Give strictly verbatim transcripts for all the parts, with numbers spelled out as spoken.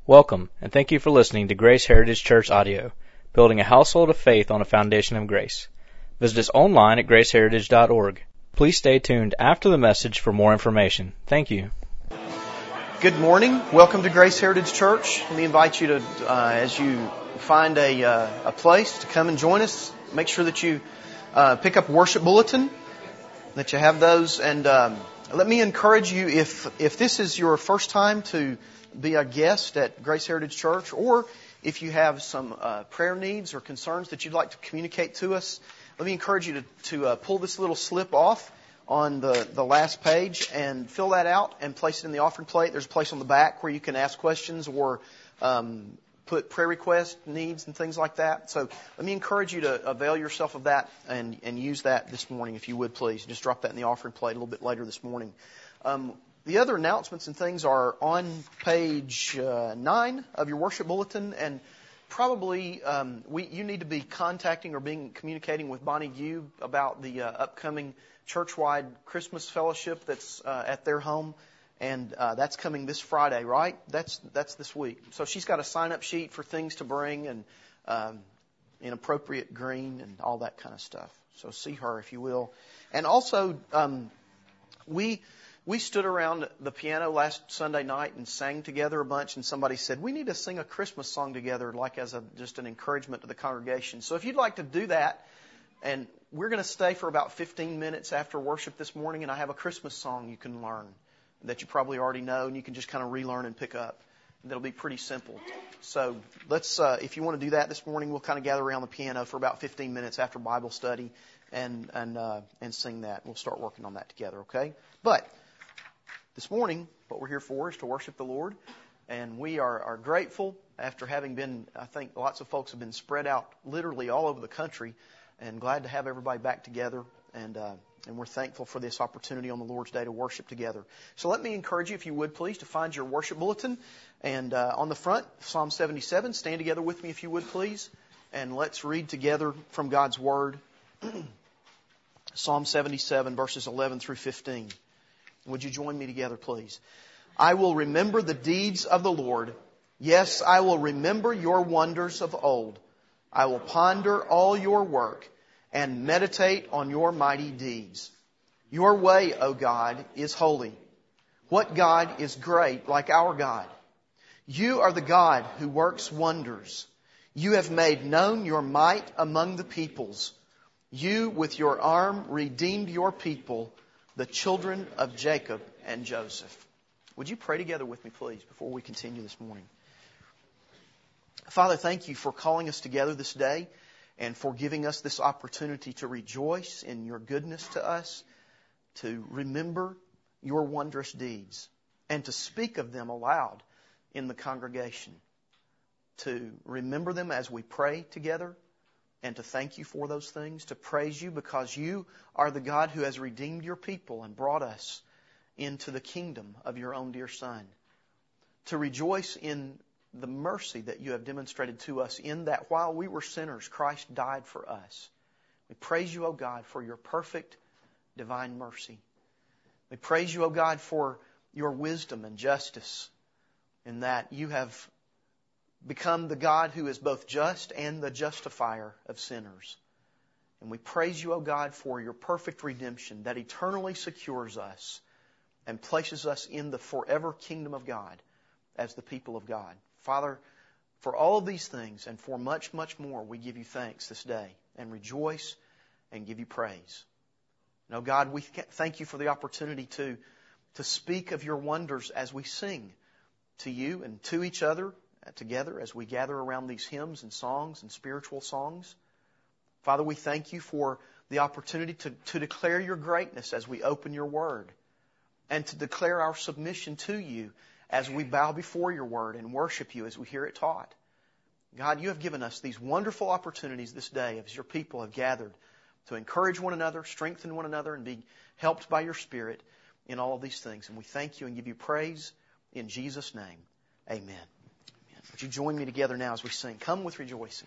Welcome, and thank you for listening to Grace Heritage Church Audio, building a household of faith on a foundation of grace. Visit us online at grace heritage dot org. Please stay tuned after the message for more information. Thank you. Good morning. Welcome to Grace Heritage Church. Let me invite you to, uh, as you find a, uh, a place to come and join us, make sure that you uh, pick up a worship bulletin, that you have those. And um, let me encourage you, if if this is your first time to be a guest at Grace Heritage Church, or if you have some uh, prayer needs or concerns that you'd like to communicate to us, let me encourage you to, to uh, pull this little slip off on the, the last page and fill that out and place it in the offering plate. There's a place on the back where you can ask questions or um, put prayer requests, needs, and things like that. So let me encourage you to avail yourself of that and, and use that this morning, if you would, please. Just drop that in the offering plate a little bit later this morning. Um, The other announcements and things are on page uh, nine of your worship bulletin, and probably um, we you need to be contacting or being communicating with Bonnie Gu about the uh, upcoming church-wide Christmas fellowship that's uh, at their home, and uh, that's coming this Friday, right? That's that's this week. So she's got a sign-up sheet for things to bring and um, in appropriate green and all that kind of stuff. So see her if you will, and also um, we. We stood around the piano last Sunday night and sang together a bunch, and somebody said, we need to sing a Christmas song together, like as a, just an encouragement to the congregation. So if you'd like to do that, and we're going to stay for about fifteen minutes after worship this morning, and I have a Christmas song you can learn that you probably already know, and you can just kind of relearn and pick up. That'll be pretty simple. So let's, uh, if you want to do that this morning, we'll kind of gather around the piano for about fifteen minutes after Bible study and, and, uh, and sing that. We'll start working on that together, okay? But this morning, what we're here for is to worship the Lord, and we are, are grateful after having been, I think lots of folks have been spread out literally all over the country, and glad to have everybody back together, and uh, and we're thankful for this opportunity on the Lord's Day to worship together. So let me encourage you, if you would please, to find your worship bulletin, and uh, on the front, Psalm seventy-seven, stand together with me if you would please, and let's read together from God's Word, Psalm seventy-seven, verses eleven through fifteen. Would you join me together, please? I will remember the deeds of the Lord. Yes, I will remember your wonders of old. I will ponder all your work and meditate on your mighty deeds. Your way, O God, is holy. What God is great like our God? You are the God who works wonders. You have made known your might among the peoples. You, with your arm, redeemed your people, the children of Jacob and Joseph. Would you pray together with me, please, before we continue this morning? Father, thank you for calling us together this day and for giving us this opportunity to rejoice in your goodness to us, to remember your wondrous deeds, and to speak of them aloud in the congregation, to remember them as we pray together, and to thank you for those things, to praise you because you are the God who has redeemed your people and brought us into the kingdom of your own dear Son. To rejoice in the mercy that you have demonstrated to us in that while we were sinners, Christ died for us. We praise you, O God, for your perfect divine mercy. We praise you, O God, for your wisdom and justice in that you have become the God who is both just and the justifier of sinners. And we praise you, O God, for your perfect redemption that eternally secures us and places us in the forever kingdom of God as the people of God. Father, for all of these things and for much, much more, we give you thanks this day and rejoice and give you praise. And, O God, we thank you for the opportunity to, to speak of your wonders as we sing to you and to each other together as we gather around these hymns and songs and spiritual songs. Father, we thank you for the opportunity to, to declare your greatness as we open your word and to declare our submission to you as we bow before your word and worship you as we hear it taught. God, you have given us these wonderful opportunities this day as your people have gathered to encourage one another, strengthen one another, and be helped by your Spirit in all of these things. And we thank you and give you praise in Jesus' name. Amen. Would you join me together now as we sing? Come with rejoicing.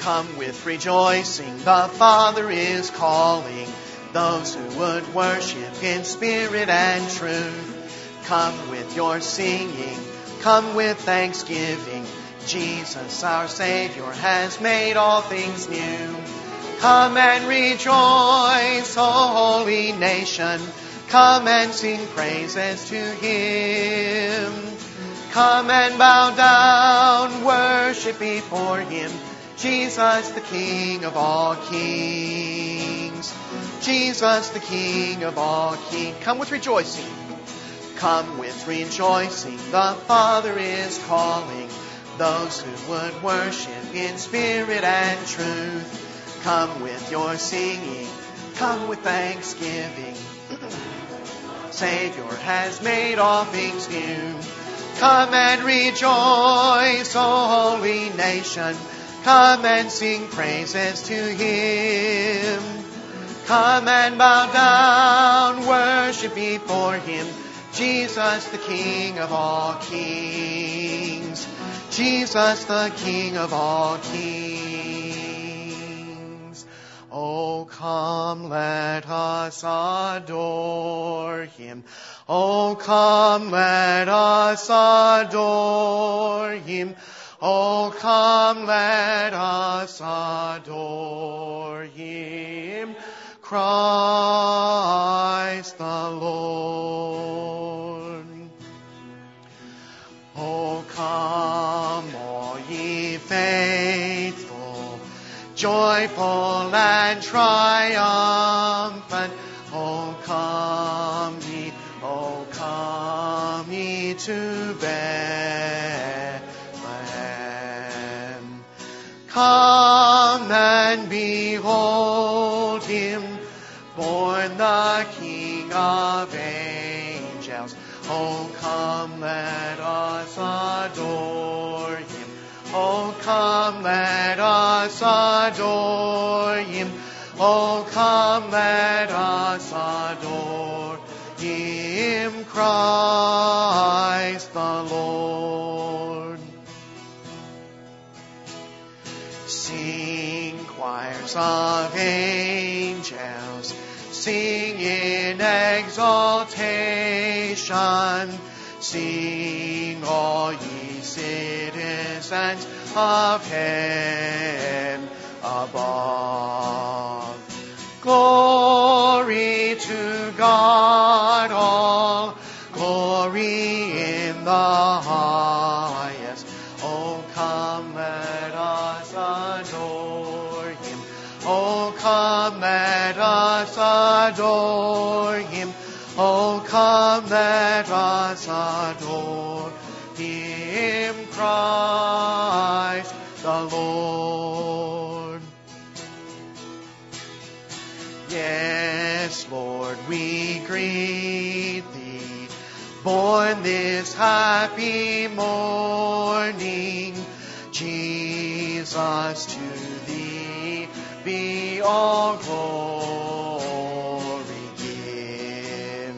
Come with rejoicing, the Father is calling those who would worship in spirit and truth. Come with your singing, come with thanksgiving. Jesus, our Savior, has made all things new. Come and rejoice, O holy nation. Come and sing praises to Him. Come and bow down, worship before Him. Jesus, the King of all kings. Jesus, the King of all kings. Come with rejoicing. Come with rejoicing. The Father is calling those who would worship in spirit and truth. Come with your singing. Come with thanksgiving. Savior has made all things new. Come and rejoice, O holy nation. Come and sing praises to Him. Come and bow down, worship before Him. Jesus, the King of all kings. Jesus, the King of all kings. Oh, come, let us adore Him. Oh, come, let us adore Him. Oh, come, let us adore Him, Christ the Lord. Oh, come, all ye faithful, joyful and triumphant. Oh, come ye, oh, come ye to Bethlehem. Come and behold Him, born the King of angels. Oh, come, let us adore Him. Oh, come, let us adore Him. Oh, come, let us adore Him, Christ the Lord. Sing, choirs of angels, sing in exaltation. Sing, all ye citizens of heaven above. Glory to God, all glory in the highest. Oh, come, let us adore Him. Oh, come, let us adore Him. Oh, come, let us adore Him, Christ the Lord. Yes, Lord, we greet Thee, born this happy morning. Jesus, to Thee be all glory given.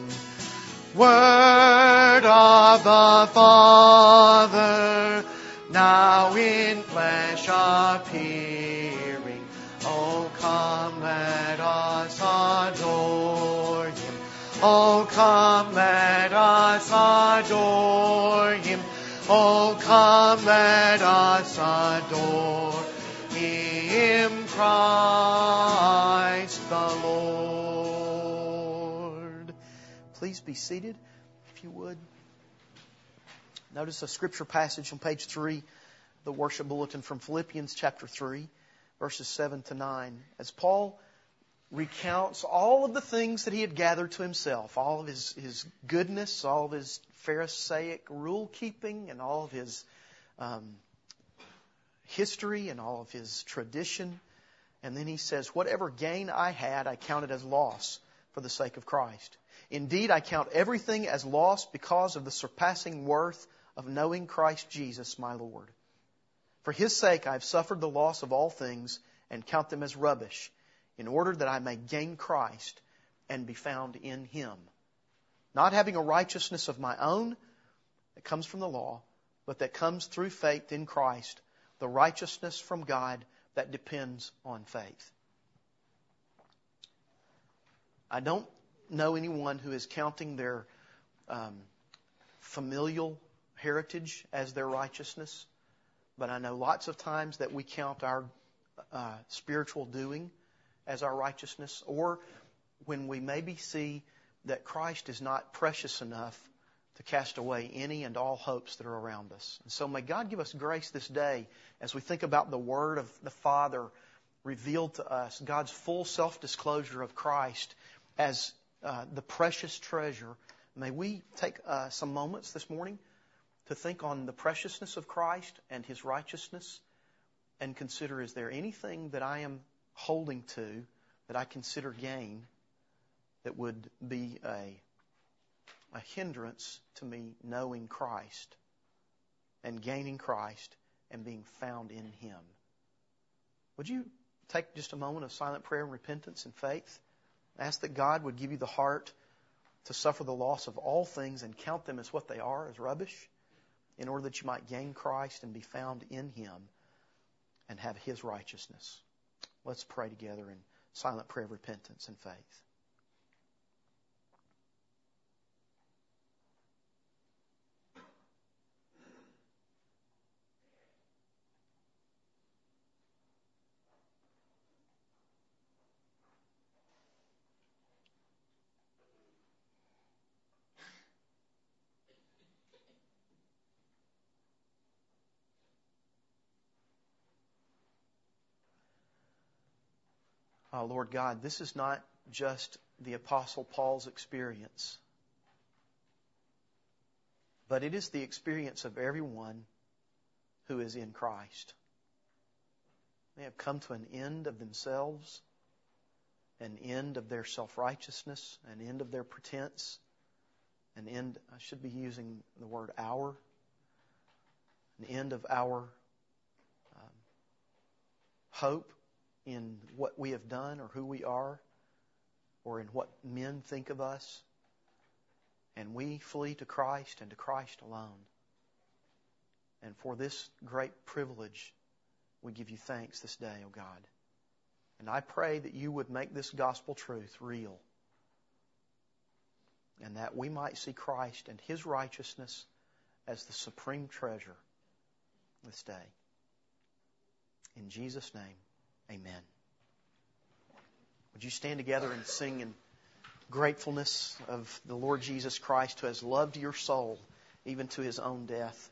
Word of the Father, now in flesh appearing. Oh, come, let us adore Him. Oh, come, let us adore Him. Oh, come, let us adore Him, Christ the Lord. Please be seated, if you would. Notice a scripture passage on page three, the worship bulletin, from Philippians chapter three, verses seven to nine. As Paul recounts all of the things that he had gathered to himself, all of his, his goodness, all of his Pharisaic rule keeping, and all of his um, history and all of his tradition. And then he says, whatever gain I had, I counted as loss for the sake of Christ. Indeed, I count everything as loss because of the surpassing worth of knowing Christ Jesus, my Lord. For His sake I have suffered the loss of all things and count them as rubbish, in order that I may gain Christ and be found in Him, not having a righteousness of my own that comes from the law, but that comes through faith in Christ, the righteousness from God that depends on faith. I don't know anyone who is counting their um, familial heritage as their righteousness, but I know lots of times that we count our uh, spiritual doing as our righteousness, or when we maybe see that Christ is not precious enough to cast away any and all hopes that are around us. And so may God give us grace this day as we think about the Word of the Father revealed to us, God's full self-disclosure of Christ as uh, the precious treasure. May we take uh, some moments this morning to think on the preciousness of Christ and His righteousness, and consider, is there anything that I am holding to that I consider gain that would be a, a hindrance to me knowing Christ and gaining Christ and being found in Him? Would you take just a moment of silent prayer and repentance and faith? Ask that God would give you the heart to suffer the loss of all things and count them as what they are, as rubbish, in order that you might gain Christ and be found in Him and have His righteousness. Let's pray together in silent prayer of repentance and faith. Oh, Lord God, this is not just the Apostle Paul's experience, but it is the experience of everyone who is in Christ. They have come to an end of themselves, an end of their self-righteousness, an end of their pretense, an end, I should be using the word our, an end of our um, hope in what we have done or who we are or in what men think of us. And we flee to Christ and to Christ alone. And for this great privilege, we give you thanks this day, O God. And I pray that you would make this gospel truth real, and that we might see Christ and His righteousness as the supreme treasure this day. In Jesus' name, amen. Would you stand together and sing in gratefulness of the Lord Jesus Christ, who has loved your soul even to His own death?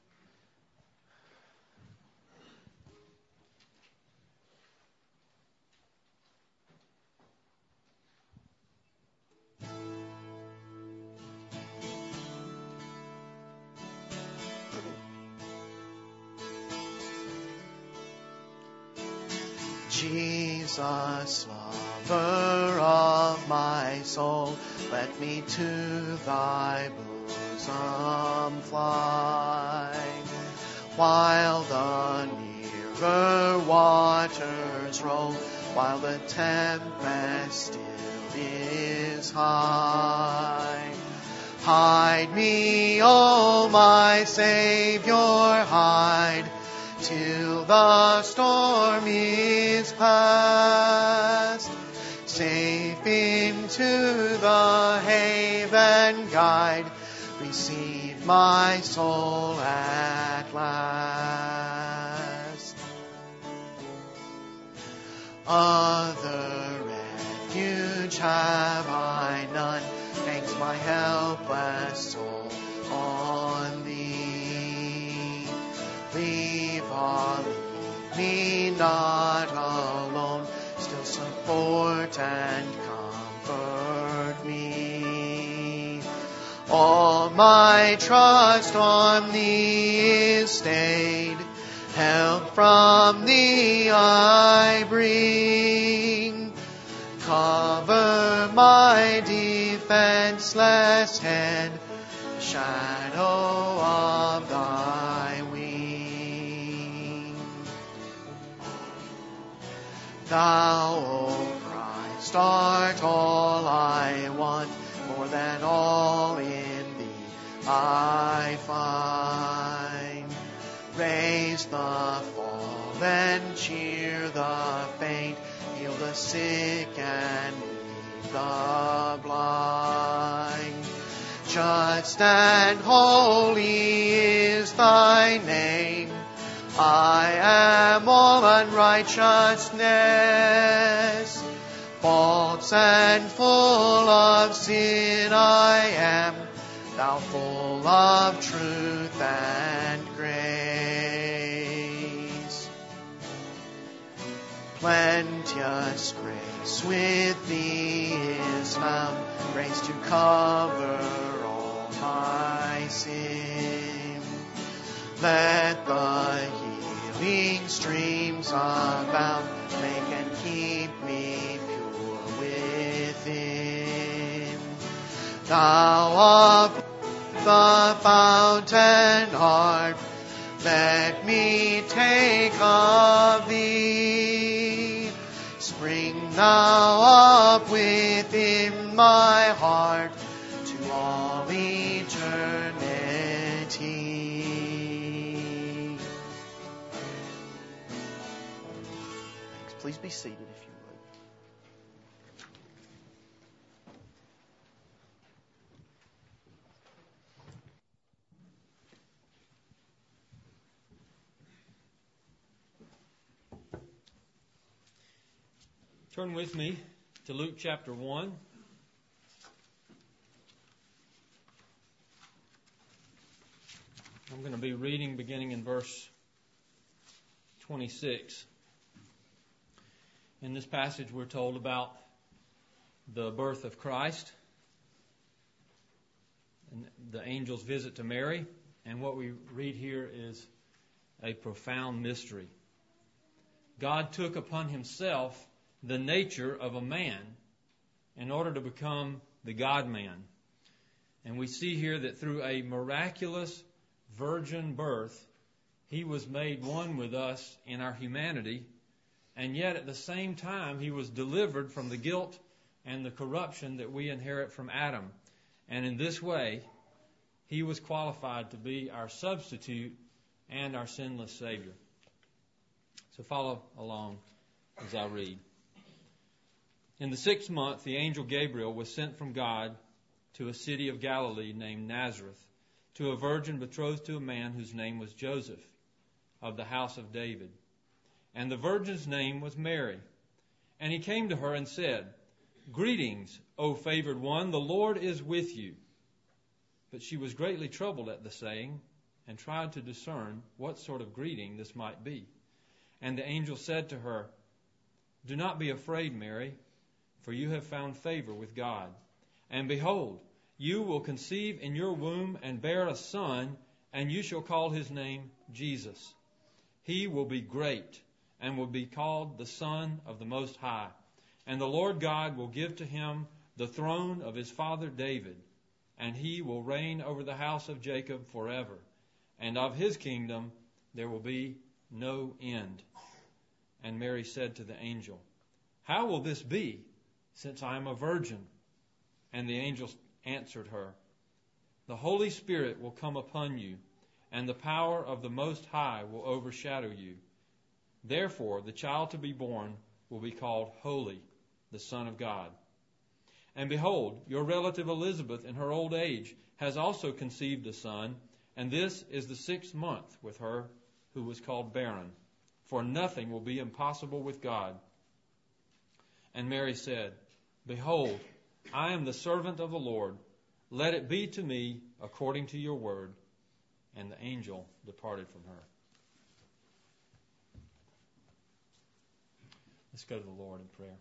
Jesus, lover of my soul, let me to thy bosom fly, while the nearer waters roll, while the tempest still is high. Hide me, O my Savior, hide, till the storm is past. Safe into the haven guide, receive my soul at last. Other refuge have I none, hangs my helpless soul on thee. Leave, ah, leave me not alone, still support and comfort me. All my trust on thee is stayed, help from thee I bring. Cover my defenseless head, the shadow of thy wing. Thou, O Christ, art all I want, more than all in thee I find. Raise the fallen and cheer the faint, heal the sick and lead the blind. Just and holy is thy name. I am all unrighteousness. False and full of sin I am, thou full of truth and grace. Plenteous grace with thee is found, grace to cover all my sin. Let the healing streams abound, make and keep me pure within. Thou of the fountain art, let me take of thee. Spring thou up within my heart to all eternity. Thanks. Please be seated if you would. Turn with me to Luke chapter one. I'm going to be reading beginning in verse twenty-six. In this passage, we're told about the birth of Christ and the angel's visit to Mary. And what we read here is a profound mystery. God took upon himself the nature of a man in order to become the God-man. And we see here that through a miraculous virgin birth, he was made one with us in our humanity, and yet at the same time he was delivered from the guilt and the corruption that we inherit from Adam. And in this way, he was qualified to be our substitute and our sinless Savior. So follow along as I read. In the sixth month, the angel Gabriel was sent from God to a city of Galilee named Nazareth, to a virgin betrothed to a man whose name was Joseph, of the house of David. And the virgin's name was Mary. And he came to her and said, "Greetings, O favored one, the Lord is with you." But she was greatly troubled at the saying, and tried to discern what sort of greeting this might be. And the angel said to her, "Do not be afraid, Mary, for you have found favor with God. And behold, you will conceive in your womb and bear a son, and you shall call his name Jesus. He will be great and will be called the Son of the Most High. And the Lord God will give to him the throne of his father David, and he will reign over the house of Jacob forever. And of his kingdom there will be no end." And Mary said to the angel, "How will this be, since I am a virgin?" And the angel answered her, "The Holy Spirit will come upon you, and the power of the Most High will overshadow you. Therefore, the child to be born will be called Holy, the Son of God. And behold, your relative Elizabeth in her old age has also conceived a son, and this is the sixth month with her who was called barren. For nothing will be impossible with God." And Mary said, "Behold, I am the servant of the Lord. Let it be to me according to your word." And the angel departed from her. Let's go to the Lord in prayer.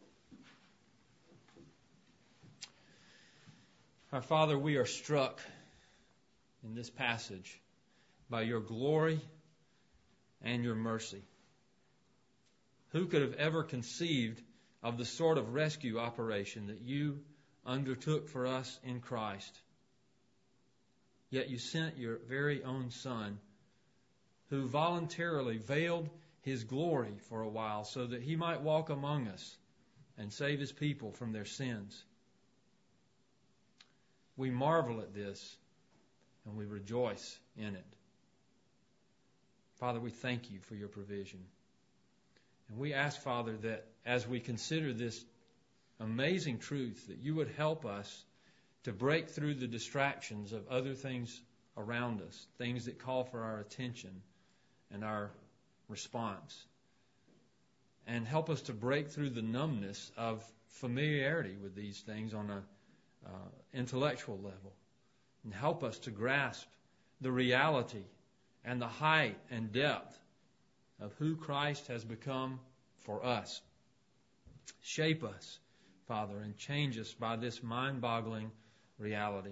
Our Father, we are struck in this passage by your glory and your mercy. Who could have ever conceived of the sort of rescue operation that you undertook for us in Christ? Yet you sent your very own Son, who voluntarily veiled his glory for a while so that he might walk among us and save his people from their sins. We marvel at this and we rejoice in it. Father, we thank you for your provision. And we ask, Father, that as we consider this amazing truth, that you would help us to break through the distractions of other things around us, things that call for our attention and our response. And help us to break through the numbness of familiarity with these things on an uh, intellectual level. And help us to grasp the reality and the height and depth of who Christ has become for us. Shape us, Father, and change us by this mind-boggling reality.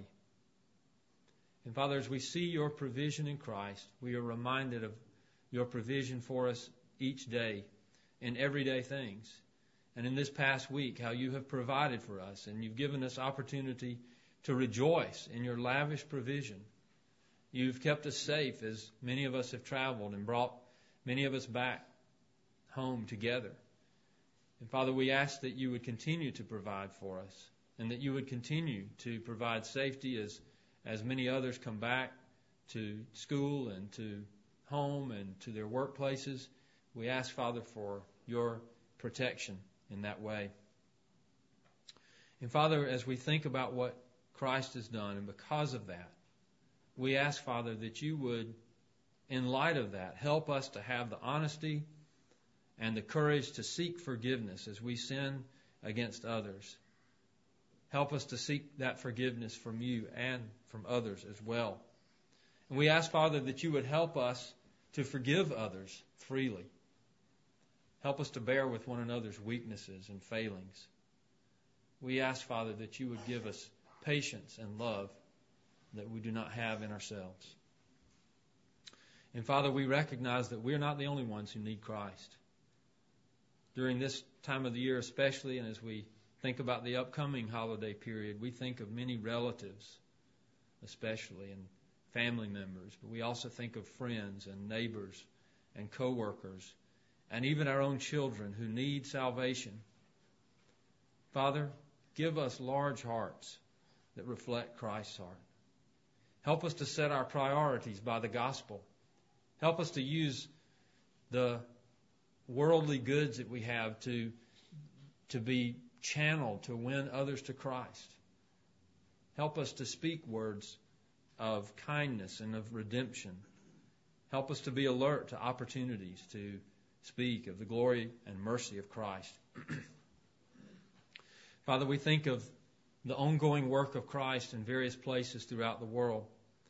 And Father, as we see your provision in Christ, we are reminded of your provision for us each day in everyday things. And in this past week, how you have provided for us, and you've given us opportunity to rejoice in your lavish provision. You've kept us safe as many of us have traveled and brought many of us back home together. And Father, we ask that you would continue to provide for us, and that you would continue to provide safety as, as many others come back to school and to home and to their workplaces. We ask, Father, for your protection in that way. And Father, as we think about what Christ has done, and because of that, we ask, Father, that you would, in light of that, help us to have the honesty and the courage to seek forgiveness as we sin against others. Help us to seek that forgiveness from you and from others as well. And we ask, Father, that you would help us to forgive others freely. Help us to bear with one another's weaknesses and failings. We ask, Father, that you would give us patience and love that we do not have in ourselves. And Father, we recognize that we're not the only ones who need Christ. During this time of the year especially, and as we think about the upcoming holiday period, we think of many relatives especially, and family members, but we also think of friends and neighbors and co-workers and even our own children who need salvation. Father, give us large hearts that reflect Christ's heart. Help us to set our priorities by the gospel. Help us to use the worldly goods that we have to, to be channeled to win others to Christ. Help us to speak words of kindness and of redemption. Help us to be alert to opportunities to speak of the glory and mercy of Christ. Father, we think of the ongoing work of Christ in various places throughout the world.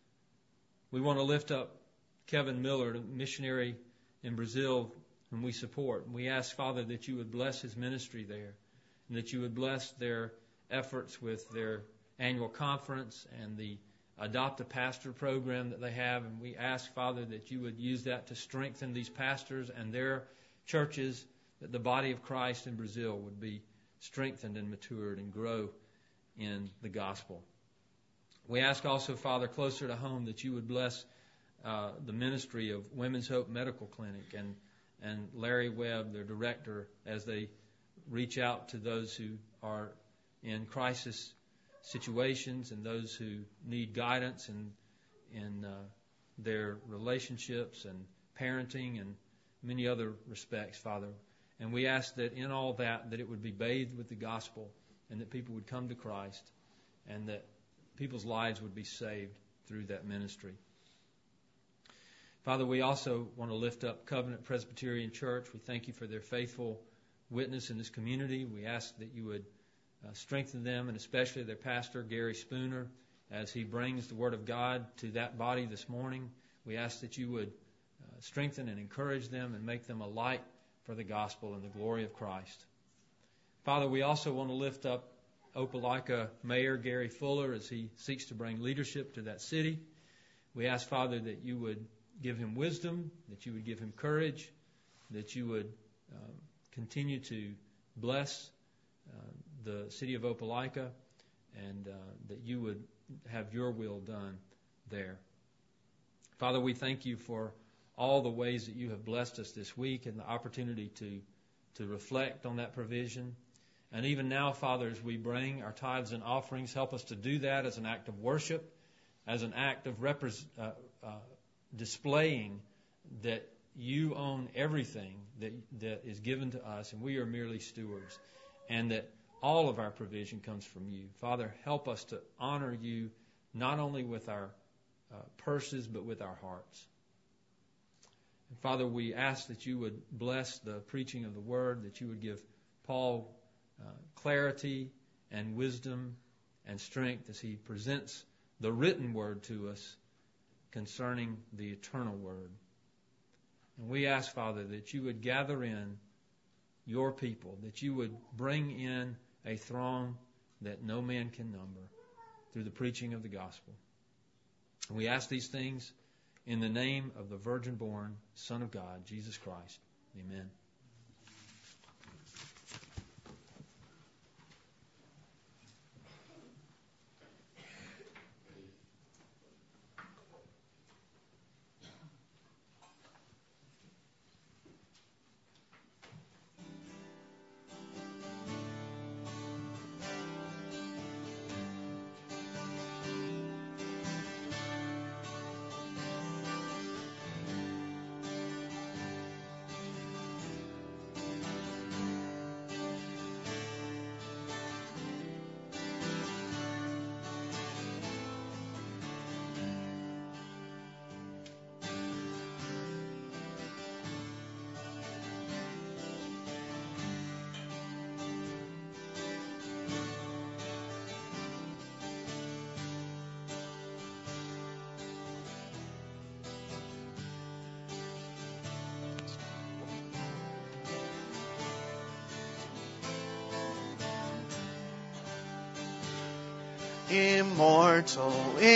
We want to lift up Kevin Miller, a missionary in Brazil whom we support. We ask, Father, that you would bless his ministry there, and that you would bless their efforts with their annual conference and the Adopt a Pastor program that they have. And we ask, Father, that you would use that to strengthen these pastors and their churches, that the body of Christ in Brazil would be strengthened and matured and grow in the gospel. We ask also, Father, closer to home, that you would bless uh, the ministry of Women's Hope Medical Clinic and, and Larry Webb, their director, as they reach out to those who are in crisis situations and those who need guidance in, in uh, their relationships and parenting and many other respects, Father. And we ask that in all that, that it would be bathed with the gospel, and that people would come to Christ, and that people's lives would be saved through that ministry. Father, we also want to lift up Covenant Presbyterian Church. We thank you for their faithful witness in this community. We ask that you would uh, strengthen them, and especially their pastor, Gary Spooner, as he brings the Word of God to that body this morning. We ask that you would uh, strengthen and encourage them and make them a light for the gospel and the glory of Christ. Father, we also want to lift up Opelika Mayor Gary Fuller as he seeks to bring leadership to that city. We ask, Father, that you would give him wisdom, that you would give him courage, that you would uh, continue to bless uh, the city of Opelika, and uh, that you would have your will done there. Father, we thank you for all the ways that you have blessed us this week and the opportunity to, to reflect on that provision. And even now, Father, as we bring our tithes and offerings, help us to do that as an act of worship, as an act of repre- uh, uh, displaying that you own everything that that is given to us, and we are merely stewards, and that all of our provision comes from you. Father, help us to honor you not only with our uh, purses, but with our hearts. And Father, we ask that you would bless the preaching of the word, that you would give Paul uh, clarity and wisdom and strength as he presents the written word to us concerning the eternal word. And we ask, Father, that you would gather in your people, that you would bring in a throng that no man can number through the preaching of the gospel. And we ask these things in the name of the virgin-born Son of God, Jesus Christ. Amen. Immortal,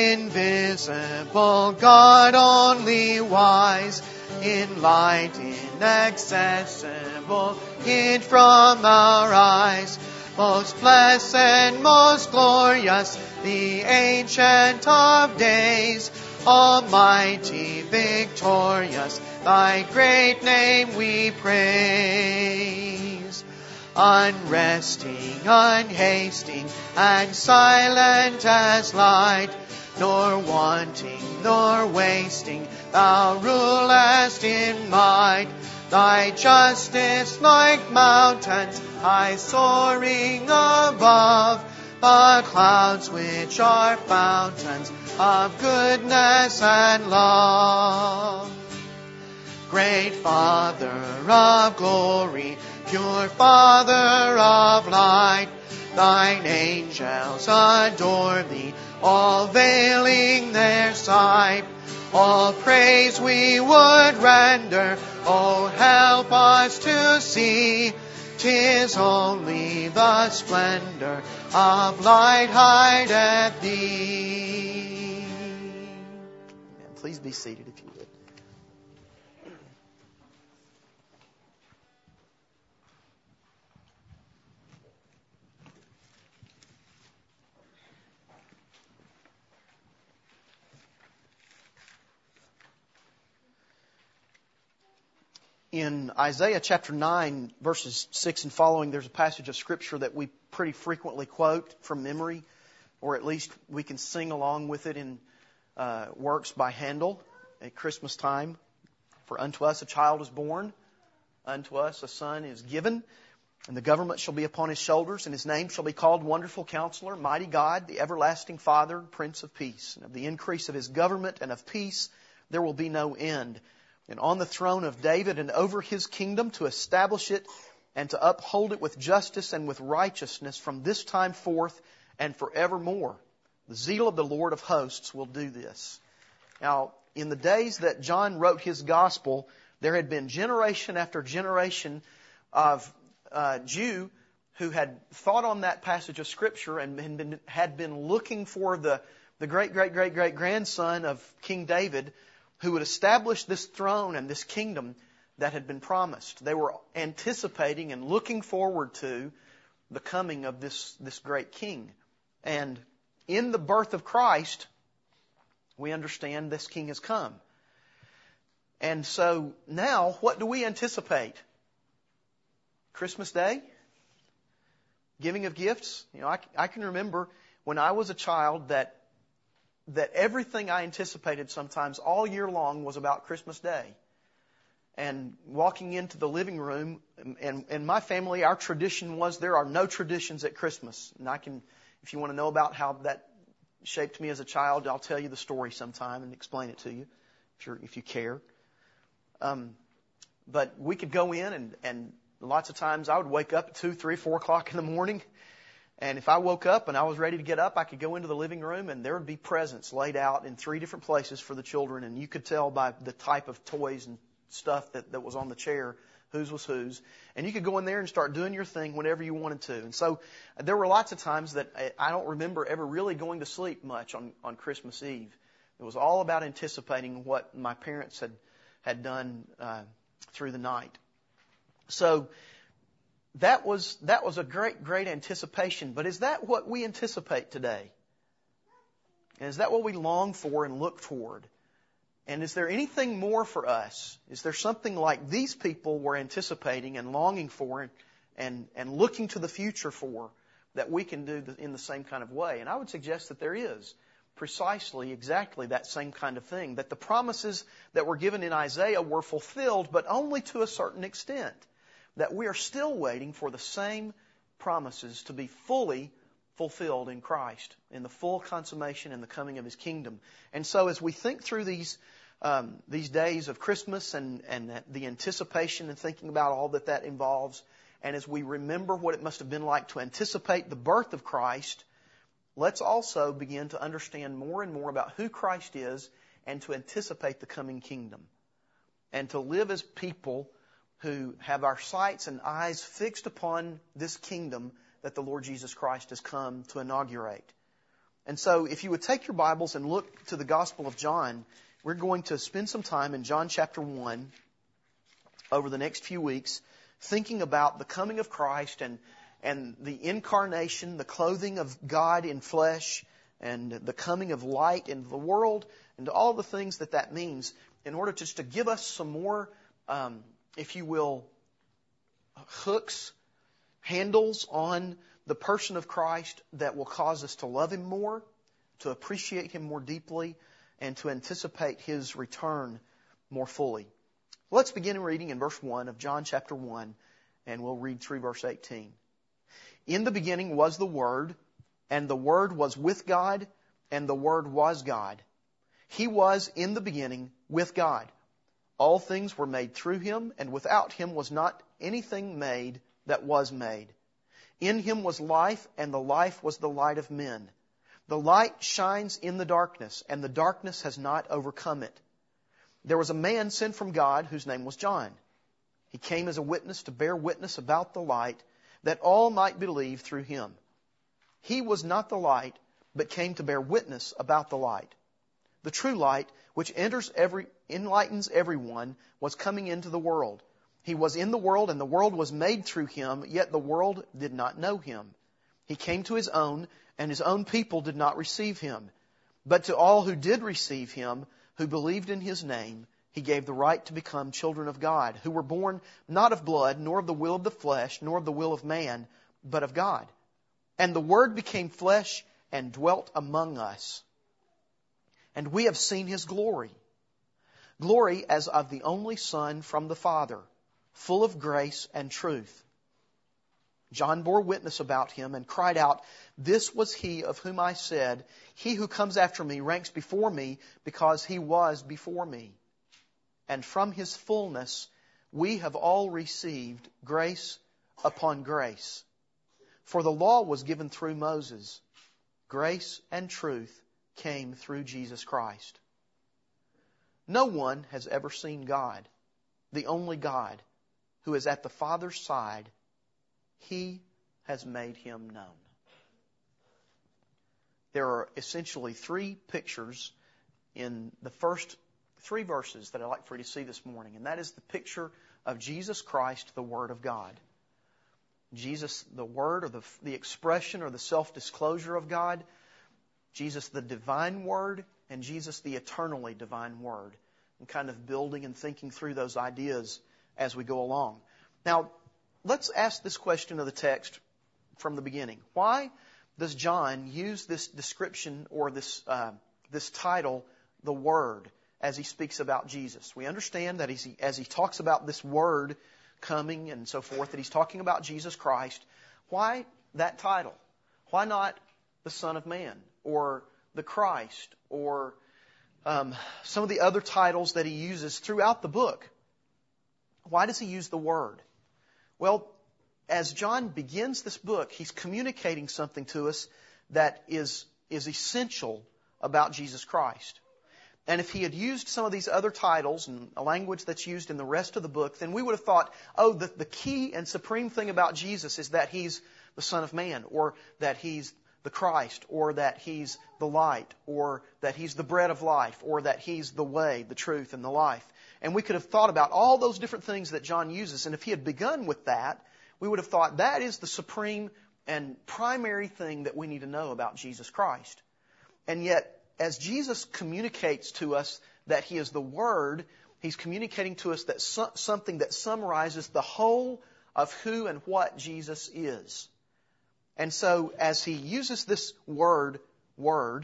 invisible, God only wise, in light inaccessible, hid from our eyes. Most blessed, most glorious, the Ancient of Days, Almighty, victorious, Thy great name we praise. Unresting, unhasting, and silent as light, nor wanting, nor wasting, Thou rulest in might. Thy justice like mountains, high soaring above the clouds which are fountains of goodness and love. Great Father of glory, pure Father of light, Thine angels adore Thee, all veiling their sight. All praise we would render, oh, help us to see, 'tis only the splendor of light hideth Thee. Amen. Please be seated if you would. In Isaiah chapter nine, verses six and following, there's a passage of Scripture that we pretty frequently quote from memory, or at least we can sing along with it in uh, works by Handel at Christmas time. For unto us a child is born, unto us a son is given, and the government shall be upon his shoulders, and his name shall be called Wonderful Counselor, Mighty God, the Everlasting Father, Prince of Peace. And of the increase of his government and of peace there will be no end. And on the throne of David and over his kingdom, to establish it and to uphold it with justice and with righteousness from this time forth and forevermore. The zeal of the Lord of hosts will do this. Now, in the days that John wrote his gospel, there had been generation after generation of uh, Jew who had thought on that passage of Scripture and had been, had been looking for the, the great, great, great, great grandson of King David, who would establish this throne and this kingdom that had been promised. They were anticipating and looking forward to the coming of this, this great king. And in the birth of Christ, we understand this king has come. And so now, what do we anticipate? Christmas Day? Giving of gifts? You know, I, I can remember when I was a child that that everything I anticipated sometimes all year long was about Christmas Day. and walking into the living room. And in my family, our tradition was there are no traditions at Christmas. And I can, if you want to know about how that shaped me as a child, I'll tell you the story sometime and explain it to you, if you're, if you care. Um, but we could go in, and, and lots of times I would wake up at two, three, four o'clock in the morning. And if I woke up and I was ready to get up, I could go into the living room and there would be presents laid out in three different places for the children. And you could tell by the type of toys and stuff that, that was on the chair whose was whose. And you could go in there and start doing your thing whenever you wanted to. And so there were lots of times that I don't remember ever really going to sleep much on, on Christmas Eve. It was all about anticipating what my parents had, had done uh, through the night. So that was that was a great, great anticipation. But is that what we anticipate today? And is that what we long for and look toward? And is there anything more for us? Is there something like these people were anticipating and longing for and, and, and looking to the future for that we can do in the same kind of way? And I would suggest that there is precisely, exactly that same kind of thing. That the promises that were given in Isaiah were fulfilled, but only to a certain extent. That we are still waiting for the same promises to be fully fulfilled in Christ, in the full consummation and the coming of His kingdom. And so as we think through these um, these days of Christmas and, and the anticipation and thinking about all that that involves, and as we remember what it must have been like to anticipate the birth of Christ, let's also begin to understand more and more about who Christ is and to anticipate the coming kingdom. And to live as people who have our sights and eyes fixed upon this kingdom that the Lord Jesus Christ has come to inaugurate. And so if you would take your Bibles and look to the Gospel of John, we're going to spend some time in John chapter one over the next few weeks thinking about the coming of Christ and, and the incarnation, the clothing of God in flesh, and the coming of light into the world, and all the things that that means, in order just to give us some more, um, if you will, hooks, handles on the person of Christ that will cause us to love Him more, to appreciate Him more deeply, and to anticipate His return more fully. Let's begin reading in verse one of John chapter one, and we'll read through verse eighteen. In the beginning was the Word, and the Word was with God, and the Word was God. He was in the beginning with God. All things were made through Him, and without Him was not anything made that was made. In Him was life, and the life was the light of men. The light shines in the darkness, and the darkness has not overcome it. There was a man sent from God whose name was John. He came as a witness to bear witness about the light, that all might believe through him. He was not the light, but came to bear witness about the light. The true light, which enters every, enlightens everyone, was coming into the world. He was in the world, and the world was made through Him, yet the world did not know Him. He came to His own, and His own people did not receive Him. But to all who did receive Him, who believed in His name, He gave the right to become children of God, who were born not of blood, nor of the will of the flesh, nor of the will of man, but of God. And the Word became flesh and dwelt among us. And we have seen His glory. Glory as of the only Son from the Father, full of grace and truth. John bore witness about Him and cried out, "This was He of whom I said, He who comes after me ranks before me, because He was before me." And from His fullness we have all received grace upon grace. For the law was given through Moses. Grace and truth came through Jesus Christ. No one has ever seen God, the only God, who is at the Father's side. He has made Him known. There are essentially three pictures in the first three verses that I'd like for you to see this morning. And that is the picture of Jesus Christ, the Word of God. Jesus, the Word, or the, the expression or the self-disclosure of God. Jesus, the divine Word, and Jesus, the eternally divine Word. And kind of building and thinking through those ideas as we go along. Now, let's ask this question of the text from the beginning. Why does John use this description or this uh, this title, the Word? as he speaks about Jesus. We understand that as he, as he talks about this Word coming and so forth, that he's talking about Jesus Christ. Why that title? Why not the Son of Man or the Christ or um, some of the other titles that he uses throughout the book? Why does he use the Word? Well, as John begins this book, he's communicating something to us that is, is essential about Jesus Christ. And if he had used some of these other titles and a language that's used in the rest of the book, then we would have thought, oh, the, the key and supreme thing about Jesus is that he's the Son of Man, or that he's the Christ, or that he's the light, or that he's the bread of life, or that he's the way, the truth, and the life. And we could have thought about all those different things that John uses. And if he had begun with that, we would have thought that is the supreme and primary thing that we need to know about Jesus Christ. And yet, as Jesus communicates to us that he is the Word, he's communicating to us that so, something that summarizes the whole of who and what Jesus is. And so, as he uses this word, word,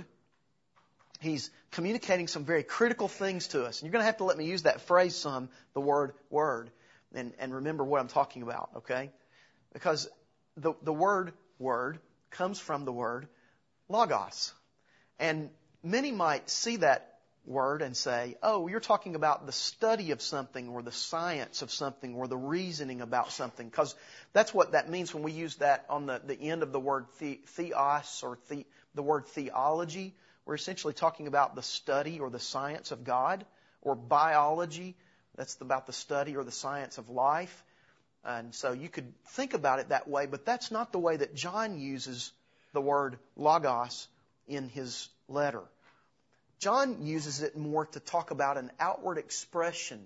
he's communicating some very critical things to us. And you're going to have to let me use that phrase some, the word, word, and, and remember what I'm talking about, okay? Because the, the word, word, comes from the word logos. And many might see that word and say, oh, you're talking about the study of something or the science of something or the reasoning about something. Because that's what that means when we use that on the, the end of the word the, theos or the, the word theology. We're essentially talking about the study or the science of God, or biology. That's about the study or the science of life. And so you could think about it that way, but that's not the way that John uses the word logos in his letter. John uses it more to talk about an outward expression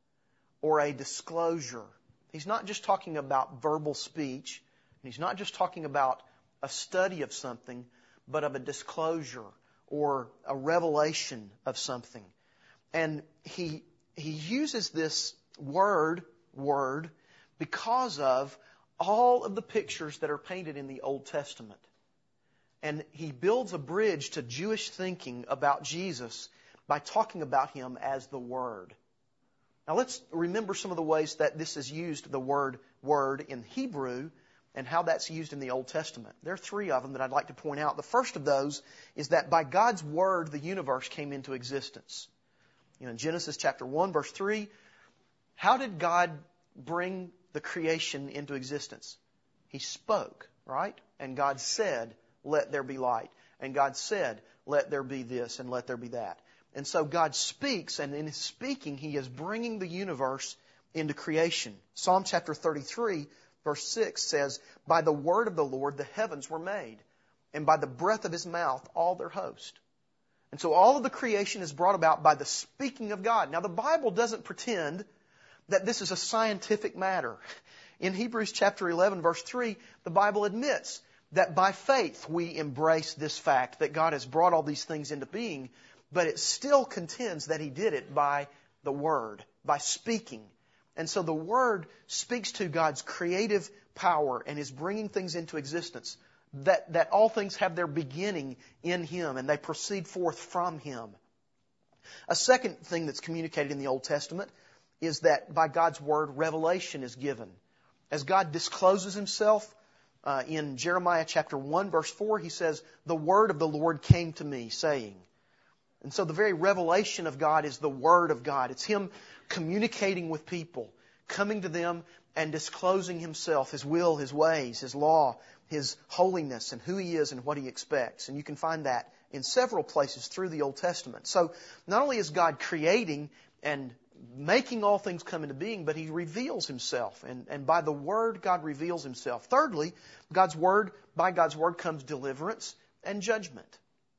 or a disclosure. He's not just talking about verbal speech. He's not just talking about a study of something, but of a disclosure or a revelation of something. And he he uses this word, word, because of all of the pictures that are painted in the Old Testament. And he builds a bridge to Jewish thinking about Jesus by talking about him as the Word. Now let's remember some of the ways that this is used, the word word in Hebrew, and how that's used in the Old Testament. There are three of them that I'd like to point out. The first of those is that by God's Word, the universe came into existence. You know, in Genesis chapter one, verse three, how did God bring the creation into existence? He spoke, right? And God said, let there be light. And God said, let there be this and let there be that. And so God speaks, and in His speaking, He is bringing the universe into creation. Psalm chapter thirty-three, verse six says, by the word of the Lord the heavens were made, and by the breath of His mouth all their host. And so all of the creation is brought about by the speaking of God. Now the Bible doesn't pretend that this is a scientific matter. In Hebrews chapter eleven, verse three, the Bible admits that by faith we embrace this fact that God has brought all these things into being, but it still contends that He did it by the Word, by speaking. And so the Word speaks to God's creative power and is bringing things into existence, that, that all things have their beginning in Him and they proceed forth from Him. A second thing that's communicated in the Old Testament is that by God's Word, revelation is given. As God discloses Himself, Uh, in Jeremiah chapter one, verse four, he says, the word of the Lord came to me, saying. And so the very revelation of God is the Word of God. It's Him communicating with people, coming to them and disclosing Himself, His will, His ways, His law, His holiness, and who He is and what He expects. And you can find that in several places through the Old Testament. So not only is God creating and making all things come into being, but He reveals Himself. And, and by the Word, God reveals Himself. Thirdly, God's Word, by God's Word comes deliverance and judgment.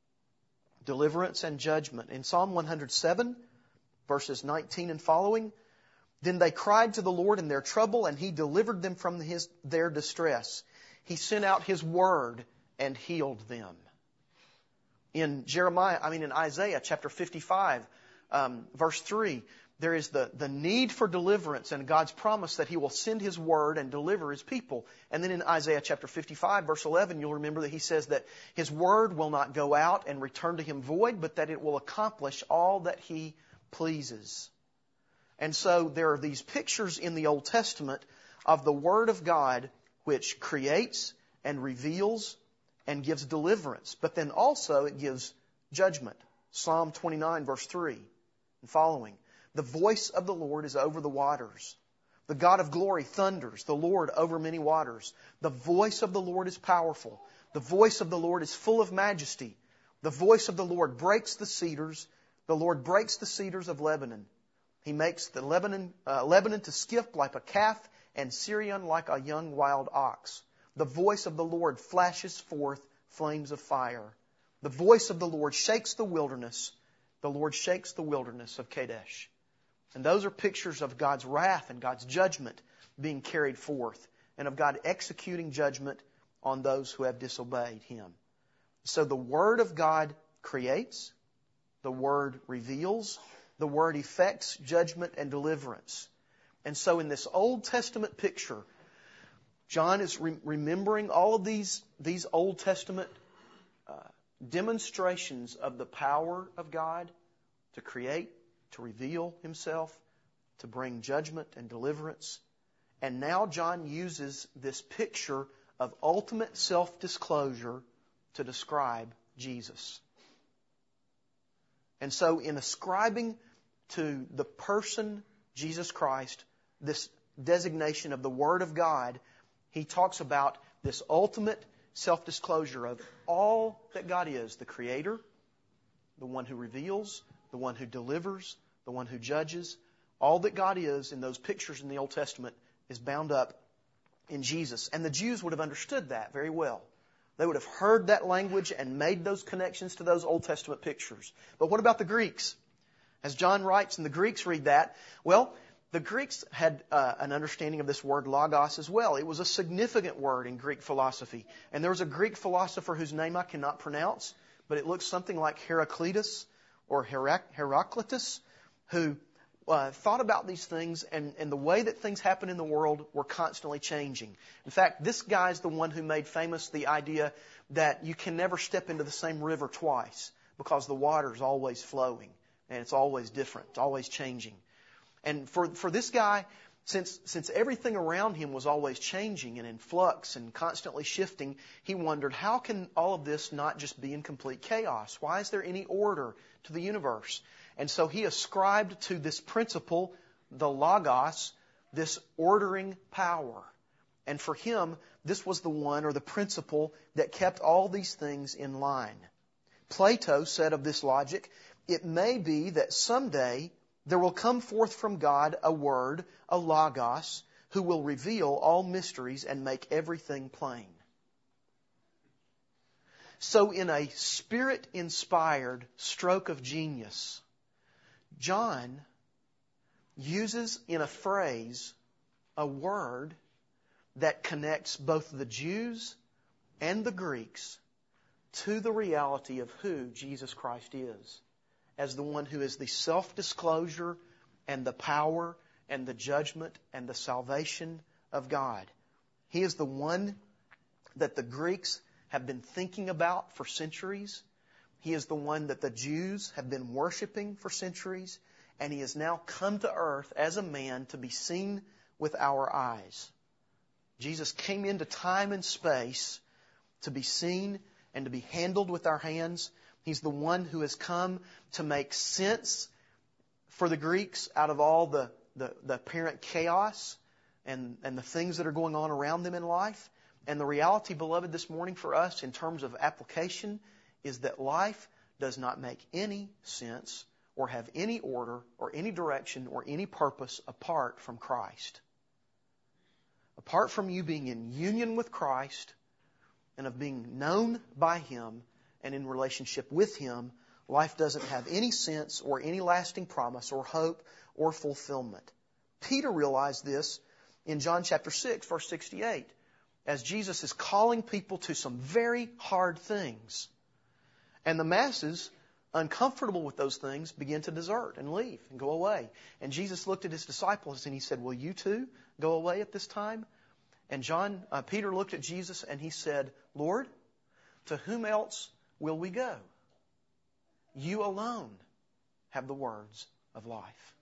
Deliverance and judgment. In Psalm one hundred seven, verses nineteen and following, then they cried to the Lord in their trouble, and He delivered them from his, their distress. He sent out His Word and healed them. In Jeremiah, I mean in Isaiah chapter fifty-five, um, verse three, there is the, the need for deliverance and God's promise that He will send His Word and deliver His people. And then in Isaiah chapter fifty-five, verse eleven, you'll remember that He says that His Word will not go out and return to Him void, but that it will accomplish all that He pleases. And so there are these pictures in the Old Testament of the Word of God which creates and reveals and gives deliverance. But then also it gives judgment. Psalm twenty-nine verse three and following. The voice of the Lord is over the waters. The God of glory thunders, the Lord over many waters. The voice of the Lord is powerful. The voice of the Lord is full of majesty. The voice of the Lord breaks the cedars. The Lord breaks the cedars of Lebanon. He makes the Lebanon, uh, Lebanon to skip like a calf and Syrian like a young wild ox. The voice of the Lord flashes forth flames of fire. The voice of the Lord shakes the wilderness. The Lord shakes the wilderness of Kadesh. And those are pictures of God's wrath and God's judgment being carried forth, and of God executing judgment on those who have disobeyed Him. So the Word of God creates, the Word reveals, the Word effects judgment and deliverance. And so in this Old Testament picture, John is re- remembering all of these, these Old Testament uh, demonstrations of the power of God to create, to reveal Himself, to bring judgment and deliverance. And now John uses this picture of ultimate self-disclosure to describe Jesus. And so in ascribing to the person Jesus Christ this designation of the Word of God, he talks about this ultimate self-disclosure of all that God is, the Creator, the one who reveals, the one who delivers, the one who judges. All that God is in those pictures in the Old Testament is bound up in Jesus. And the Jews would have understood that very well. They would have heard that language and made those connections to those Old Testament pictures. But what about the Greeks? As John writes, and the Greeks read that, well, the Greeks had uh, an understanding of this word logos as well. It was a significant word in Greek philosophy. And there was a Greek philosopher whose name I cannot pronounce, but it looks something like Heraclitus or Herac- Heraclitus, who uh, thought about these things and, and the way that things happen in the world were constantly changing. In fact, this guy's the one who made famous the idea that you can never step into the same river twice because the water's always flowing and it's always different, it's always changing. And for for this guy, since since everything around him was always changing and in flux and constantly shifting, he wondered, how can all of this not just be in complete chaos? Why is there any order to the universe? And so he ascribed to this principle, the logos, this ordering power. And for him, this was the one or the principle that kept all these things in line. Plato said of this logic, it may be that someday there will come forth from God a word, a logos, who will reveal all mysteries and make everything plain. So in a Spirit-inspired stroke of genius, John uses in a phrase a word that connects both the Jews and the Greeks to the reality of who Jesus Christ is, as the one who is the self-disclosure and the power and the judgment and the salvation of God. He is the one that the Greeks have been thinking about for centuries. He is the one that the Jews have been worshiping for centuries. And He has now come to earth as a man to be seen with our eyes. Jesus came into time and space to be seen and to be handled with our hands. He's the one who has come to make sense for the Greeks out of all the, the, the apparent chaos and, and the things that are going on around them in life. And the reality, beloved, this morning for us in terms of application is that life does not make any sense or have any order or any direction or any purpose apart from Christ. Apart from you being in union with Christ and of being known by Him and in relationship with Him, life doesn't have any sense or any lasting promise or hope or fulfillment. Peter realized this in John chapter six, verse sixty-eight, as Jesus is calling people to some very hard things. And the masses, uncomfortable with those things, begin to desert and leave and go away. And Jesus looked at His disciples and He said, will you too go away at this time? And John, uh, Peter looked at Jesus and he said, Lord, to whom else will we go? You alone have the words of life.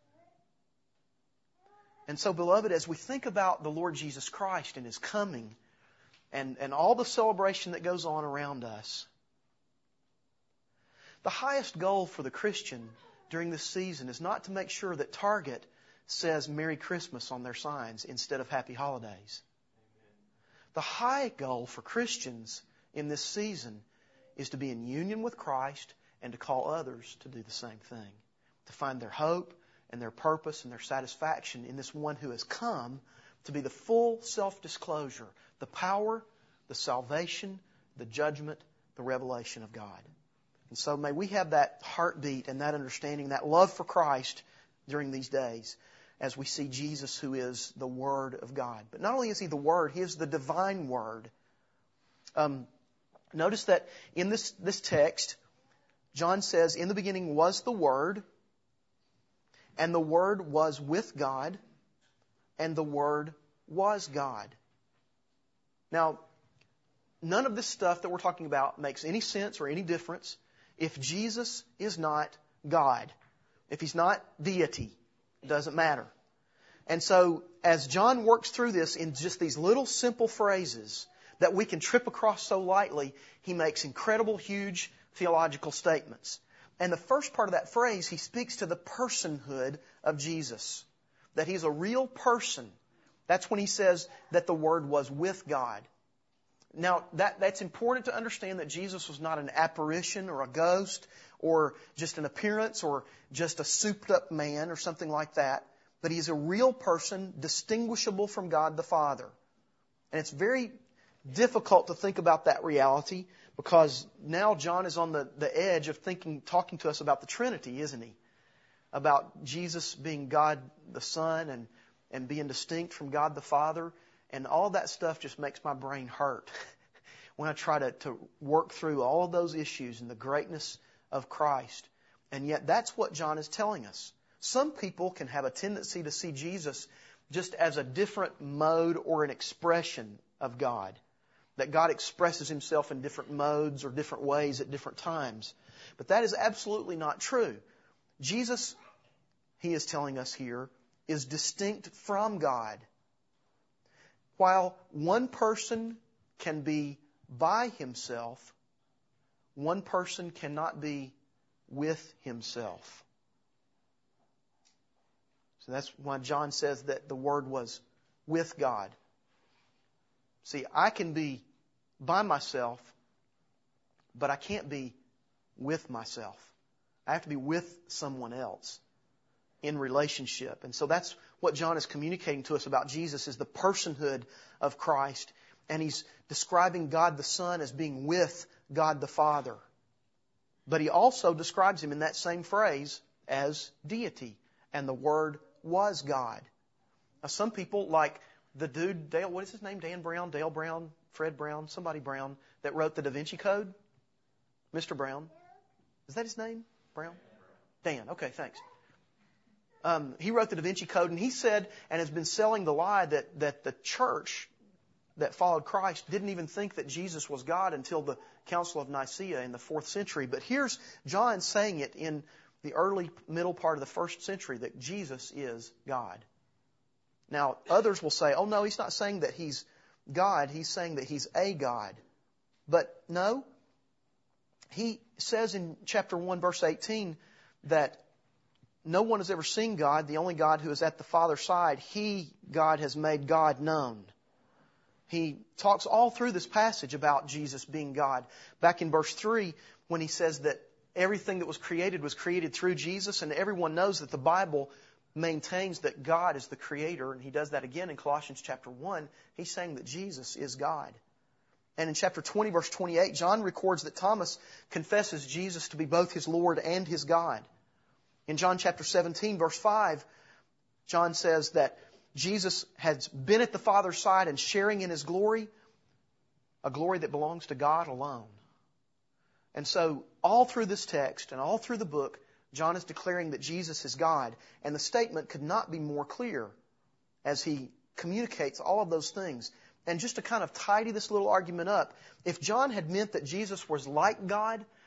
And so, beloved, as we think about the Lord Jesus Christ and His coming and, and all the celebration that goes on around us, the highest goal for the Christian during this season is not to make sure that Target says Merry Christmas on their signs instead of Happy Holidays. The high goal for Christians in this season is to be in union with Christ and to call others to do the same thing, to find their hope and their purpose and their satisfaction in this one who has come to be the full self-disclosure, the power, the salvation, the judgment, the revelation of God. And so may we have that heartbeat and that understanding, that love for Christ during these days as we see Jesus, who is the Word of God. But not only is He the Word, He is the divine Word. Um, notice that in this, this text, John says, in the beginning was the Word, and the Word was with God, and the Word was God. Now, none of this stuff that we're talking about makes any sense or any difference if Jesus is not God. If He's not deity, it doesn't matter. And so, as John works through this in just these little simple phrases that we can trip across so lightly, he makes incredible, huge theological statements. And the first part of that phrase, he speaks to the personhood of Jesus. That He's a real person. That's when he says that the Word was with God. Now, that, that's important to understand that Jesus was not an apparition or a ghost or just an appearance or just a souped-up man or something like that. But He's a real person, distinguishable from God the Father. And it's very difficult to think about that reality because now John is on the, the edge of thinking, talking to us about the Trinity, isn't he? About Jesus being God the Son and, and being distinct from God the Father. And all that stuff just makes my brain hurt when I try to, to work through all of those issues and the greatness of Christ. And yet that's what John is telling us. Some people can have a tendency to see Jesus just as a different mode or an expression of God. That God expresses Himself in different modes or different ways at different times. But that is absolutely not true. Jesus, he is telling us here, is distinct from God. While one person can be by himself, one person cannot be with himself. So that's why John says that the Word was with God. See, I can be by myself, but I can't be with myself. I have to be with someone else in relationship. And so that's what John is communicating to us about Jesus, is the personhood of Christ. And he's describing God the Son as being with God the Father. But he also describes Him in that same phrase as deity. And the Word was God. Now, some people, like the dude, Dale, what is his name? Dan Brown, Dale Brown, Fred Brown, somebody Brown, that wrote the Da Vinci Code? Mister Brown. Is that his name? Brown? Dan. Okay, thanks. Um, he wrote the Da Vinci Code, and he said, and has been selling the lie that, that the church that followed Christ didn't even think that Jesus was God until the Council of Nicaea in the fourth century. But here's John saying it in the early, middle part of the first century, that Jesus is God. Now, others will say, oh no, he's not saying that He's God, he's saying that He's a God. But no, he says in chapter one, verse eighteen, that no one has ever seen God, the only God who is at the Father's side. He, God, has made God known. He talks all through this passage about Jesus being God. Back in verse three, when he says that everything that was created was created through Jesus, and everyone knows that the Bible maintains that God is the Creator, and he does that again in Colossians chapter one, he's saying that Jesus is God. And in chapter twenty, verse twenty-eight, John records that Thomas confesses Jesus to be both his Lord and his God. In John chapter seventeen, verse five, John says that Jesus has been at the Father's side and sharing in His glory, a glory that belongs to God alone. And so, all through this text and all through the book, John is declaring that Jesus is God. And the statement could not be more clear as he communicates all of those things. And just to kind of tidy this little argument up, if John had meant that Jesus was like God,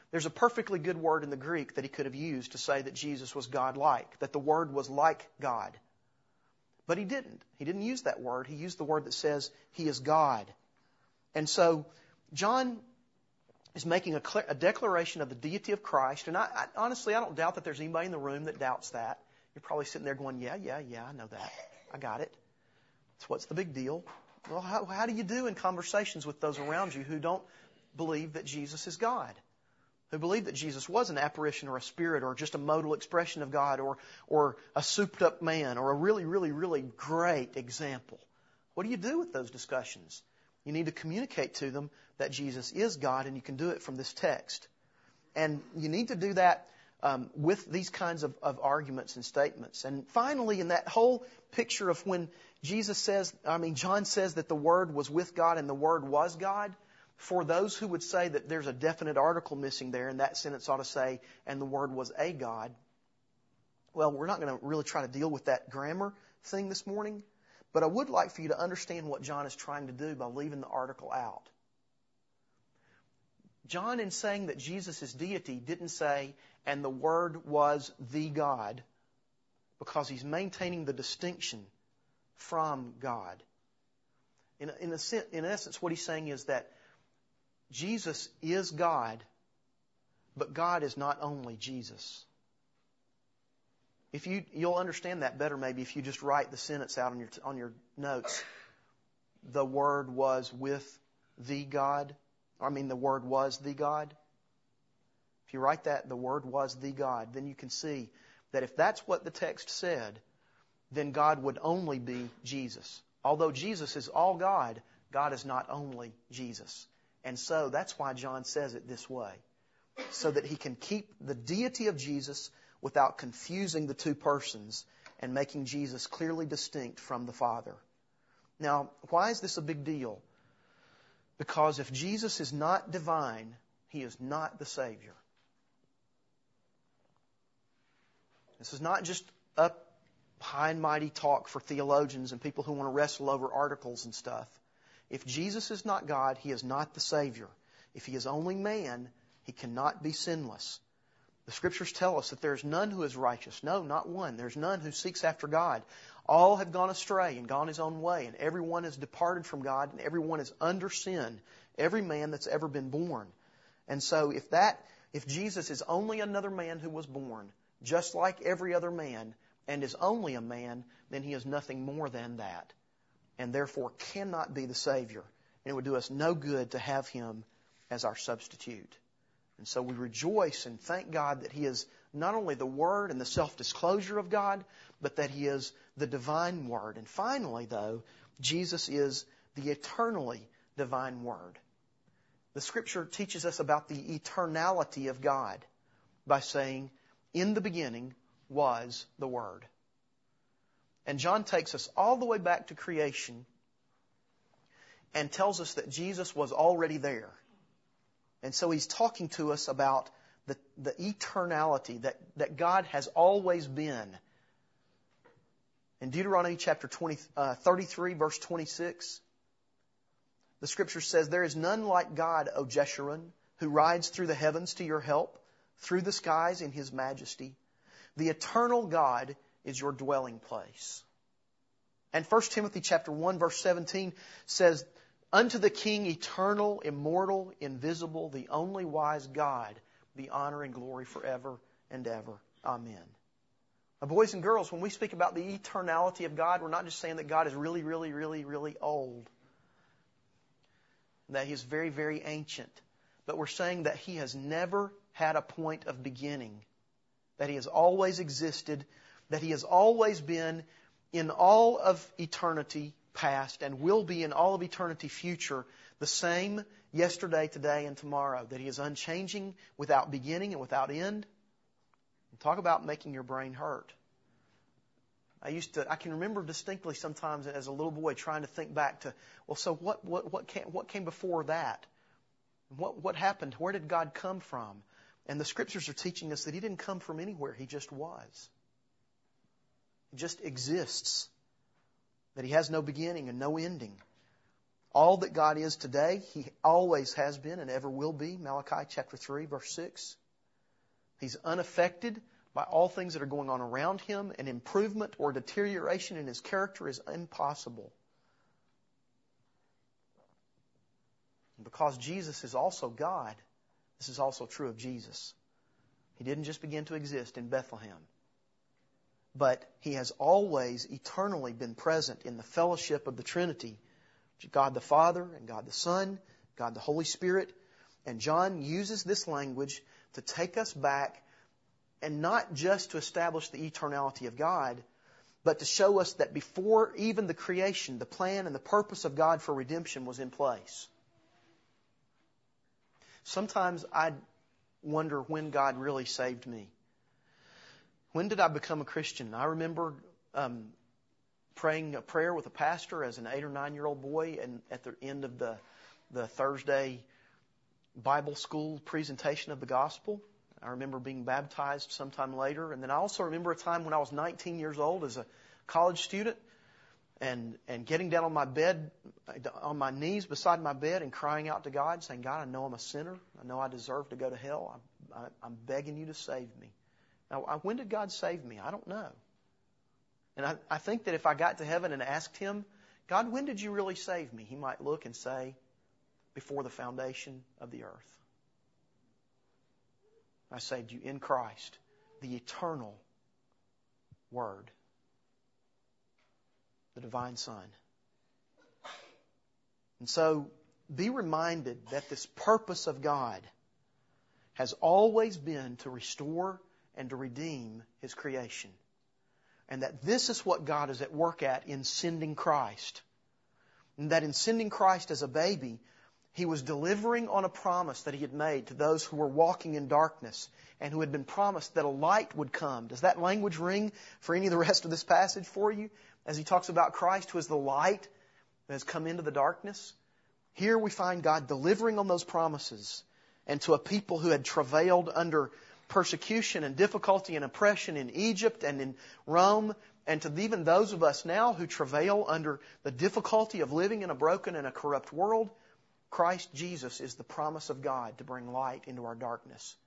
There's a perfectly good word in the Greek that he could have used to say that Jesus was God-like, that the Word was like God. But he didn't. He didn't use that word. He used the word that says He is God. And so John is making a, cl- a declaration of the deity of Christ. And I, I, honestly, I don't doubt that there's anybody in the room that doubts that. You're probably sitting there going, yeah, yeah, yeah, I know that. I got it. So what's the big deal? Well, how, how do you do in conversations with those around you who don't believe that Jesus is God? Who believe that Jesus was an apparition or a spirit or just a modal expression of God or, or a souped up man or a really, really, really great example? What do you do with those discussions? You need to communicate to them that Jesus is God, and you can do it from this text. And you need to do that um, with these kinds of, of arguments and statements. And finally, in that whole picture of when Jesus says, I mean, John says that the Word was with God and the Word was God, for those who would say that there's a definite article missing there, and that sentence ought to say, and the Word was a God. Well, we're not going to really try to deal with that grammar thing this morning, but I would like for you to understand what John is trying to do by leaving the article out. John, in saying that Jesus is deity, didn't say, and the Word was the God, because he's maintaining the distinction from God. In, in, a, in essence, what he's saying is that Jesus is God, but God is not only Jesus. If you, you'll understand that better maybe if you just write the sentence out on your on your notes. The Word was with the God. I mean, the Word was the God. If you write that, the Word was the God, then you can see that if that's what the text said, then God would only be Jesus. Although Jesus is all God, God is not only Jesus. And so that's why John says it this way, so that he can keep the deity of Jesus without confusing the two persons and making Jesus clearly distinct from the Father. Now, why is this a big deal? Because if Jesus is not divine, He is not the Savior. This is not just up high and mighty talk for theologians and people who want to wrestle over articles and stuff. If Jesus is not God, He is not the Savior. If He is only man, He cannot be sinless. The Scriptures tell us that there is none who is righteous. No, not one. There's none who seeks after God. All have gone astray and gone his own way, and everyone has departed from God, and everyone is under sin. Every man that's ever been born. And so if that, if Jesus is only another man who was born, just like every other man, and is only a man, then He is nothing more than that, and therefore cannot be the Savior. And it would do us no good to have Him as our substitute. And so we rejoice and thank God that He is not only the Word and the self-disclosure of God, but that He is the divine Word. And finally, though, Jesus is the eternally divine Word. The Scripture teaches us about the eternality of God by saying, in the beginning was the Word. And John takes us all the way back to creation and tells us that Jesus was already there. And so he's talking to us about the, the eternality, that, that God has always been. In Deuteronomy chapter twenty, uh, thirty-three, verse twenty-six, the Scripture says, "There is none like God, O Jeshurun, who rides through the heavens to your help, through the skies in His majesty. The eternal God is your dwelling place." And First Timothy chapter one, verse seventeen says, "Unto the King, eternal, immortal, invisible, the only wise God, be honor and glory forever and ever. Amen." Now, boys and girls, when we speak about the eternality of God, we're not just saying that God is really, really, really, really old. That He is very, very ancient. But we're saying that He has never had a point of beginning. That He has always existed. That He has always been in all of eternity past and will be in all of eternity future the same yesterday, today, and tomorrow. That He is unchanging, without beginning and without end. And talk about making your brain hurt. I used to, I can remember distinctly sometimes as a little boy trying to think back to, well, so what, what, what came, what came before that? What, what happened? Where did God come from? And the Scriptures are teaching us that He didn't come from anywhere. He just was. He just exists. That He has no beginning and no ending. all that God is today, He always has been and ever will be. Malachi chapter three, verse six. He's unaffected by all things that are going on around Him, and improvement or deterioration in His character is impossible. Because Jesus is also God, this is also true of Jesus. He didn't just begin to exist in Bethlehem, but He has always eternally been present in the fellowship of the Trinity, God the Father and God the Son, God the Holy Spirit. And John uses this language to take us back, and not just to establish the eternality of God, but to show us that before even the creation, the plan and the purpose of God for redemption was in place. Sometimes I wonder when God really saved me. When did I become a Christian? I remember um, praying a prayer with a pastor as an eight or nine year old boy, and at the end of the the Thursday Bible school presentation of the gospel. I remember being baptized sometime later, and then I also remember a time when I was nineteen years old as a college student, and and getting down on my bed, on my knees beside my bed, and crying out to God, saying, God, I know I'm a sinner. I know I deserve to go to hell. I'm, I, I'm begging you to save me. Now, when did God save me? I don't know. And I, I think that if I got to heaven and asked Him, God, when did you really save me? He might look and say, before the foundation of the earth. I saved you in Christ, the eternal Word, the divine Son. And so, be reminded that this purpose of God has always been to restore and to redeem His creation. And that this is what God is at work at in sending Christ. And that in sending Christ as a baby, He was delivering on a promise that He had made to those who were walking in darkness and who had been promised that a light would come. Does that language ring for any of the rest of this passage for you? As He talks about Christ who is the light that has come into the darkness. Here we find God delivering on those promises, and to a people who had travailed under persecution and difficulty and oppression in Egypt and in Rome, and to even those of us now who travail under the difficulty of living in a broken and a corrupt world. Christ Jesus is the promise of God to bring light into our darkness.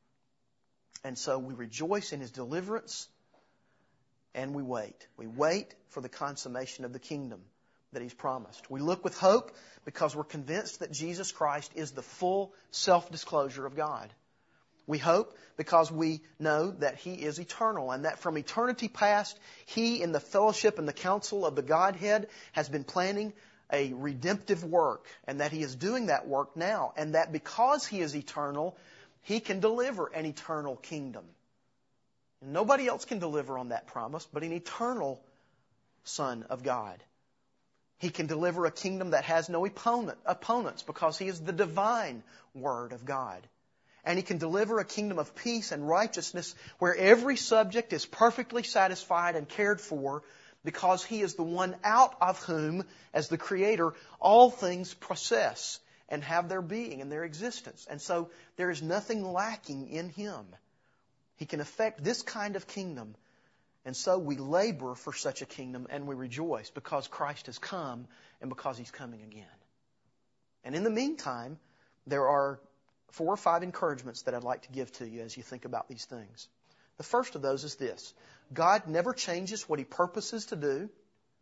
And so we rejoice in His deliverance, and we wait. We wait for the consummation of the kingdom that He's promised. We look with hope because we're convinced that Jesus Christ is the full self-disclosure of God. We hope because we know that He is eternal, and that from eternity past, He, in the fellowship and the counsel of the Godhead, has been planning a redemptive work, and that He is doing that work now, and that because He is eternal, He can deliver an eternal kingdom. And nobody else can deliver on that promise but an eternal Son of God. He can deliver a kingdom that has no opponent, opponents because He is the divine Word of God. And He can deliver a kingdom of peace and righteousness where every subject is perfectly satisfied and cared for, because He is the one out of whom, as the Creator, all things process and have their being and their existence. And so there is nothing lacking in Him. He can effect this kind of kingdom. And so we labor for such a kingdom, and we rejoice because Christ has come and because He's coming again. And in the meantime, there are four or five encouragements that I'd like to give to you as you think about these things. The first of those is this: God never changes what He purposes to do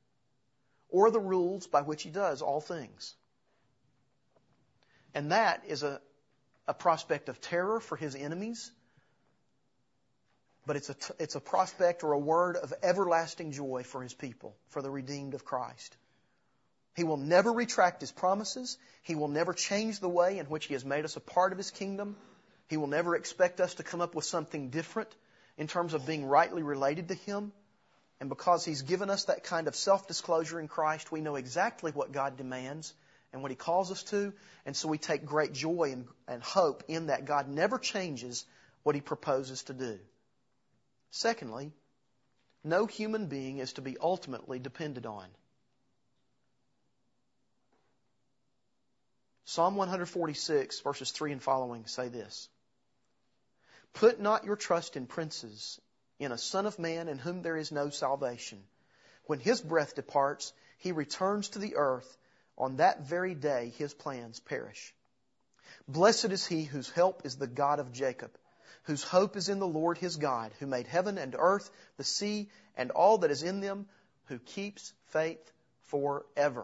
or the rules by which He does all things. And that is a, a prospect of terror for His enemies, but it's a, it's a prospect or a word of everlasting joy for His people, for the redeemed of Christ. He will never retract His promises. He will never change the way in which He has made us a part of His kingdom. He will never expect us to come up with something different in terms of being rightly related to Him. And because He's given us that kind of self-disclosure in Christ, we know exactly what God demands and what He calls us to. And so we take great joy and, and hope in that God never changes what He proposes to do. Secondly, no human being is to be ultimately depended on. Psalm one forty-six, verses three and following say this: Put not your trust in princes, in a son of man in whom there is no salvation. When his breath departs, he returns to the earth. on that very day his plans perish. Blessed is he whose help is the God of Jacob, whose hope is in the Lord his God, who made heaven and earth, the sea, and all that is in them, who keeps faith forever.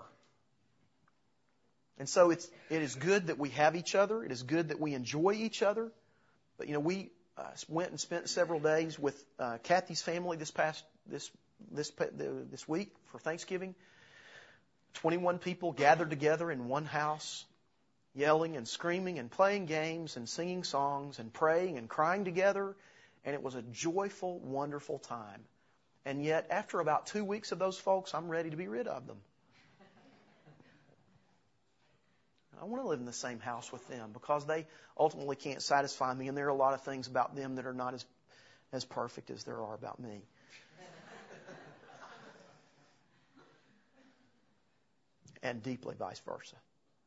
And so it's, it is good that we have each other. It is good that we enjoy each other. But, you know, we uh, went and spent several days with uh, Kathy's family this past, this, this, this week for Thanksgiving. twenty-one people gathered together in one house, yelling and screaming and playing games and singing songs and praying and crying together. And it was a joyful, wonderful time. And yet, after about two weeks of those folks, I'm ready to be rid of them. I want to live in the same house with them because they ultimately can't satisfy me, and there are a lot of things about them that are not as, as perfect as there are about me. And deeply vice versa.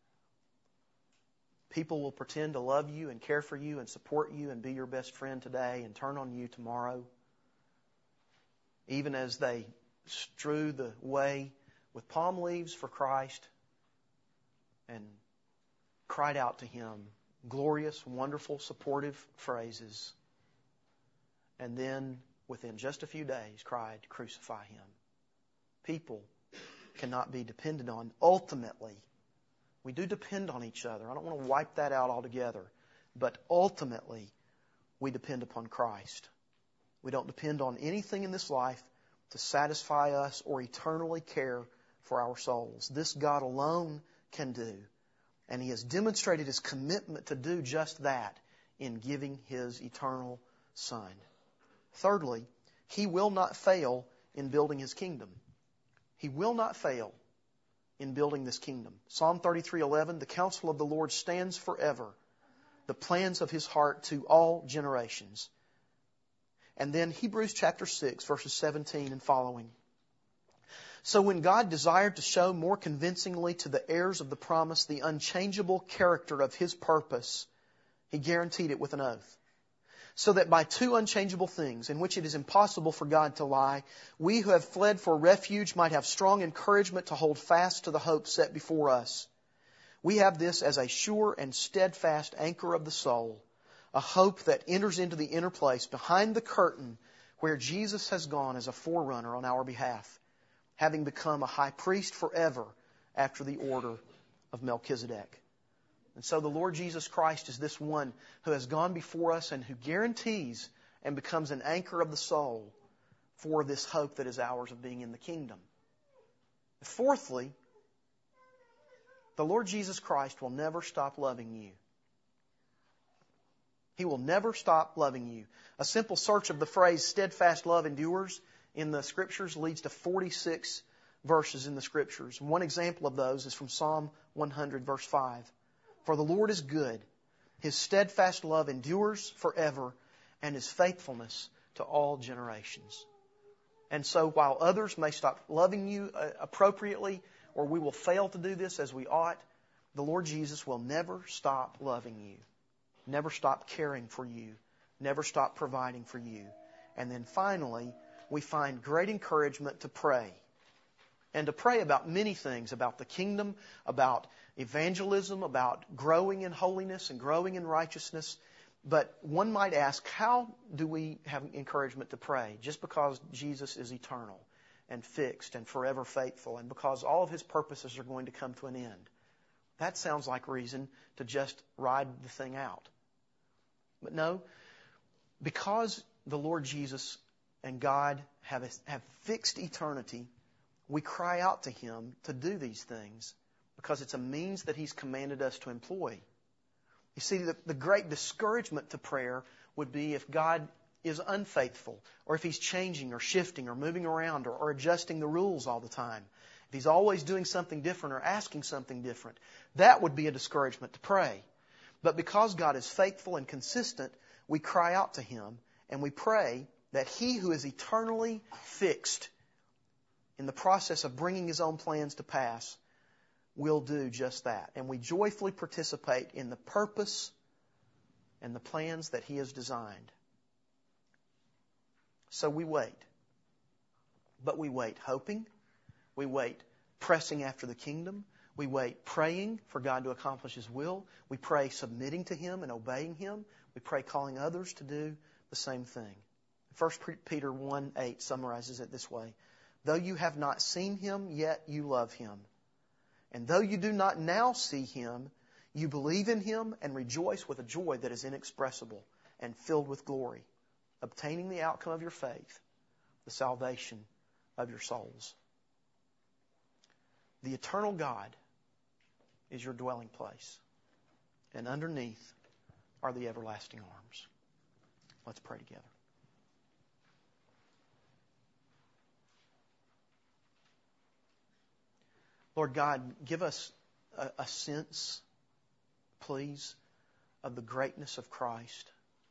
People will pretend to love you and care for you and support you and be your best friend today and turn on you tomorrow. Even as they strew the way with palm leaves for Christ and cried out to Him glorious, wonderful, supportive phrases. And then, within just a few days, cried, "Crucify Him." People cannot be depended on. Ultimately, we do depend on each other. I don't want to wipe that out altogether. But ultimately, we depend upon Christ. We don't depend on anything in this life to satisfy us or eternally care for our souls. This God alone can do. And He has demonstrated His commitment to do just that in giving His eternal Son. Thirdly, He will not fail in building His kingdom. He will not fail in building this kingdom. Psalm thirty-three eleven, "The counsel of the Lord stands forever, the plans of His heart to all generations." And then Hebrews chapter six, verses seventeen and following. "So when God desired to show more convincingly to the heirs of the promise the unchangeable character of His purpose, He guaranteed it with an oath. So that by two unchangeable things, in which it is impossible for God to lie, we who have fled for refuge might have strong encouragement to hold fast to the hope set before us. We have this as a sure and steadfast anchor of the soul, a hope that enters into the inner place behind the curtain where Jesus has gone as a forerunner on our behalf, having become a high priest forever after the order of Melchizedek." And so the Lord Jesus Christ is this one who has gone before us and who guarantees and becomes an anchor of the soul for this hope that is ours of being in the kingdom. Fourthly, the Lord Jesus Christ will never stop loving you. He will never stop loving you. A simple search of the phrase "steadfast love endures" in the Scriptures leads to forty-six verses in the Scriptures. One example of those is from Psalm one hundred, verse five. "For the Lord is good. His steadfast love endures forever, and His faithfulness to all generations." And so while others may stop loving you appropriately, or we will fail to do this as we ought, the Lord Jesus will never stop loving you, never stop caring for you, never stop providing for you. And then finally, we find great encouragement to pray. And to pray about many things, about the kingdom, about evangelism, about growing in holiness and growing in righteousness. But one might ask, how do we have encouragement to pray? Just because Jesus is eternal and fixed and forever faithful, and because all of His purposes are going to come to an end. That sounds like reason to just ride the thing out. But no, because the Lord Jesus and God have, a, have fixed eternity, we cry out to Him to do these things because it's a means that He's commanded us to employ. You see, the, the great discouragement to prayer would be if God is unfaithful, or if He's changing or shifting or moving around or, or adjusting the rules all the time. If He's always doing something different or asking something different, that would be a discouragement to pray. But because God is faithful and consistent, we cry out to Him and we pray that He who is eternally fixed in the process of bringing His own plans to pass will do just that. And we joyfully participate in the purpose and the plans that He has designed. So we wait. But we wait hoping. We wait pressing after the kingdom. We wait praying for God to accomplish His will. We pray submitting to Him and obeying Him. We pray calling others to do the same thing. First Peter one eight summarizes it this way. Though you have not seen Him, yet you love Him. And though you do not now see Him, you believe in Him and rejoice with a joy that is inexpressible and filled with glory, obtaining the outcome of your faith, the salvation of your souls. The eternal God is your dwelling place, and underneath are the everlasting arms. Let's pray together. Lord God, give us a, a sense, please, of the greatness of Christ.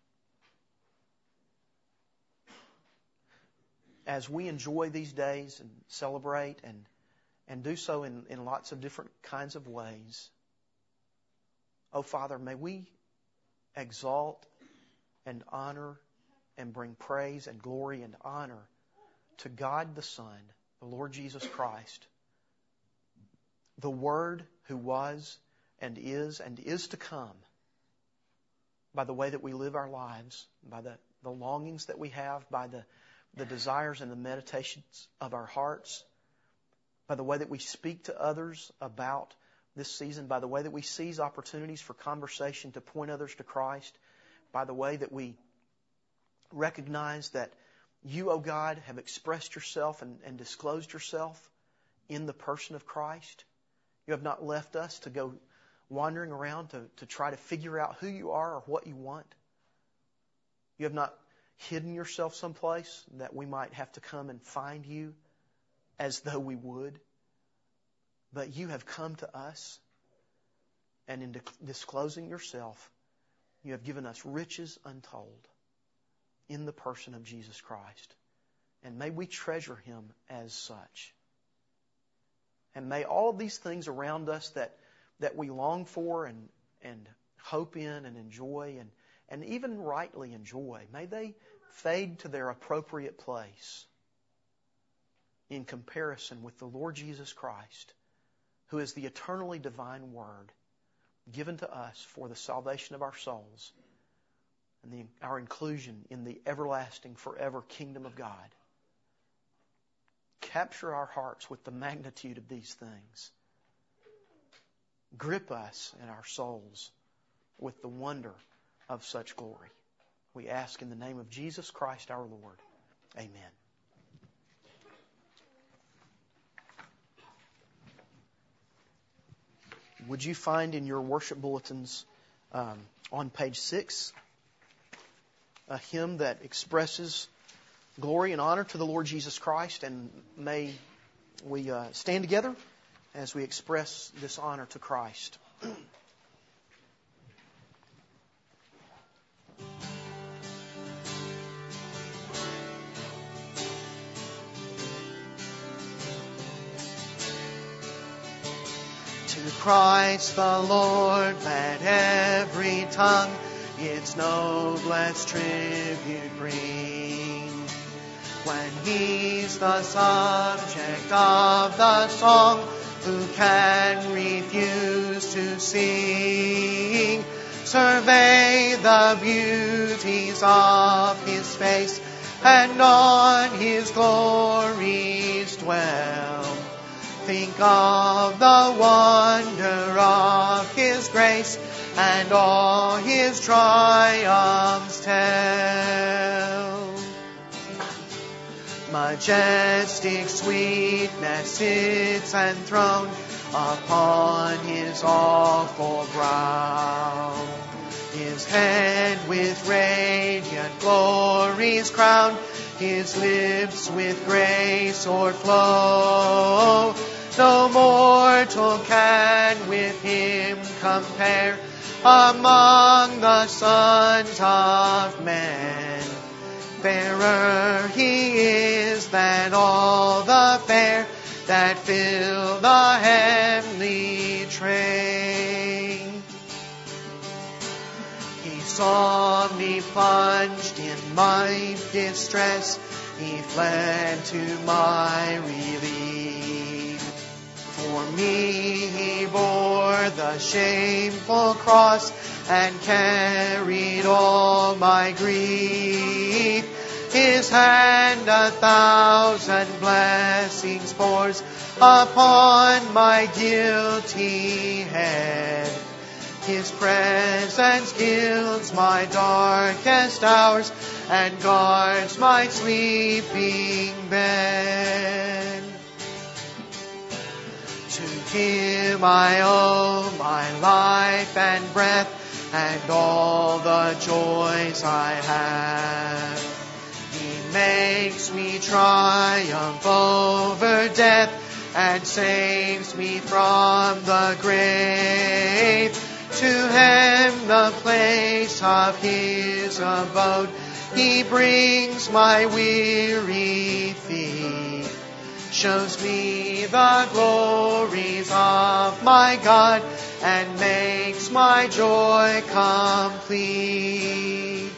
As we enjoy these days and celebrate and, and do so in, in lots of different kinds of ways, oh Father, may we exalt and honor and bring praise and glory and honor to God the Son, the Lord Jesus Christ, the Word who was and is and is to come, by the way that we live our lives, by the, the longings that we have, by the, the desires and the meditations of our hearts, by the way that we speak to others about this season, by the way that we seize opportunities for conversation to point others to Christ, by the way that we recognize that You, O God, have expressed Yourself and, and disclosed Yourself in the person of Christ. You have not left us to go wandering around to, to try to figure out who You are or what You want. You have not hidden Yourself someplace that we might have to come and find You as though we would. But You have come to us, and in disclosing Yourself, You have given us riches untold in the person of Jesus Christ. And may we treasure Him as such. And may all of these things around us that, that we long for and, and hope in and enjoy and, and even rightly enjoy, may they fade to their appropriate place in comparison with the Lord Jesus Christ, who is the eternally divine Word given to us for the salvation of our souls and the, our inclusion in the everlasting, forever kingdom of God. Capture our hearts with the magnitude of these things. Grip us and our souls with the wonder of such glory. We ask in the name of Jesus Christ our Lord. Amen. Would you find in your worship bulletins um, on page six a hymn that expresses glory and honor to the Lord Jesus Christ, and may we uh, stand together as we express this honor to Christ. To Christ the Lord let every tongue its noblest tribute bring. When He's the subject of the song, who can refuse to sing? Survey the beauties of His face, and on His glories dwell. Think of the wonder of His grace, and all His triumphs tell. Majestic sweetness sits enthroned upon His awful brow. His head with radiant glories crowned, His lips with grace o'erflow. No mortal can with Him compare among the sons of men. Fairer He is than all the fair that fill the heavenly train. He saw me plunged in my distress, He fled to my relief. For me He bore the shameful cross and carried all my grief. His hand a thousand blessings pours upon my guilty head. His presence gilds my darkest hours and guards my sleeping bed. To Him I owe my life and breath and all the joys I have. He makes me triumph over death and saves me from the grave. To Him, the place of His abode, He brings my weary feet. Shows me the glories of my God and makes my joy complete.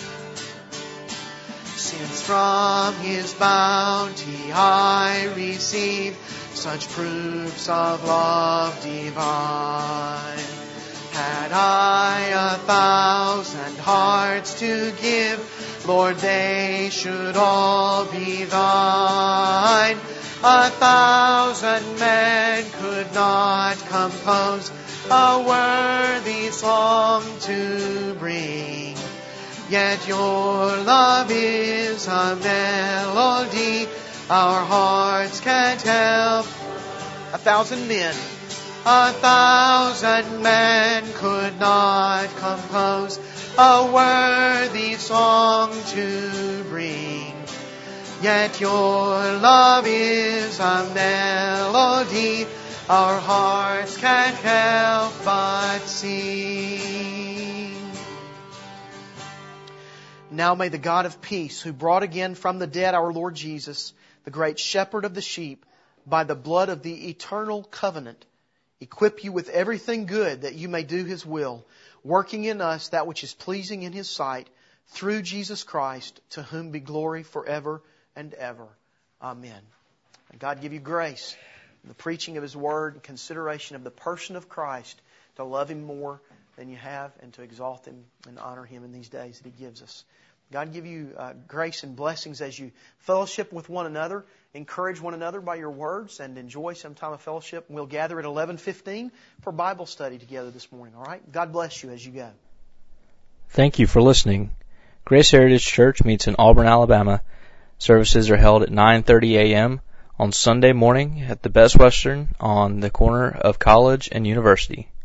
Since from His bounty I receive such proofs of love divine, had I a thousand hearts to give, Lord, they should all be Thine. A thousand men could not compose a worthy song to bring, yet Your love is a melody our hearts can't help. A thousand men, a thousand men could not compose a worthy song to bring, yet Your love is a melody our hearts can't help but sing. Now may the God of peace, who brought again from the dead our Lord Jesus, the great shepherd of the sheep, by the blood of the eternal covenant, equip you with everything good that you may do His will, working in us that which is pleasing in His sight, through Jesus Christ, to whom be glory forever and ever. Amen. And God give you grace in the preaching of His Word and consideration of the person of Christ, to love Him more than you have and to exalt Him and honor Him in these days that He gives us. God give you uh, grace and blessings as you fellowship with one another, encourage one another by your words, and enjoy some time of fellowship. We'll gather at eleven fifteen for Bible study together this morning. All right? God bless you as you go. Thank you for listening. Grace Heritage Church meets in Auburn, Alabama. Services are held at nine thirty a.m. on Sunday morning at the Best Western on the corner of College and University.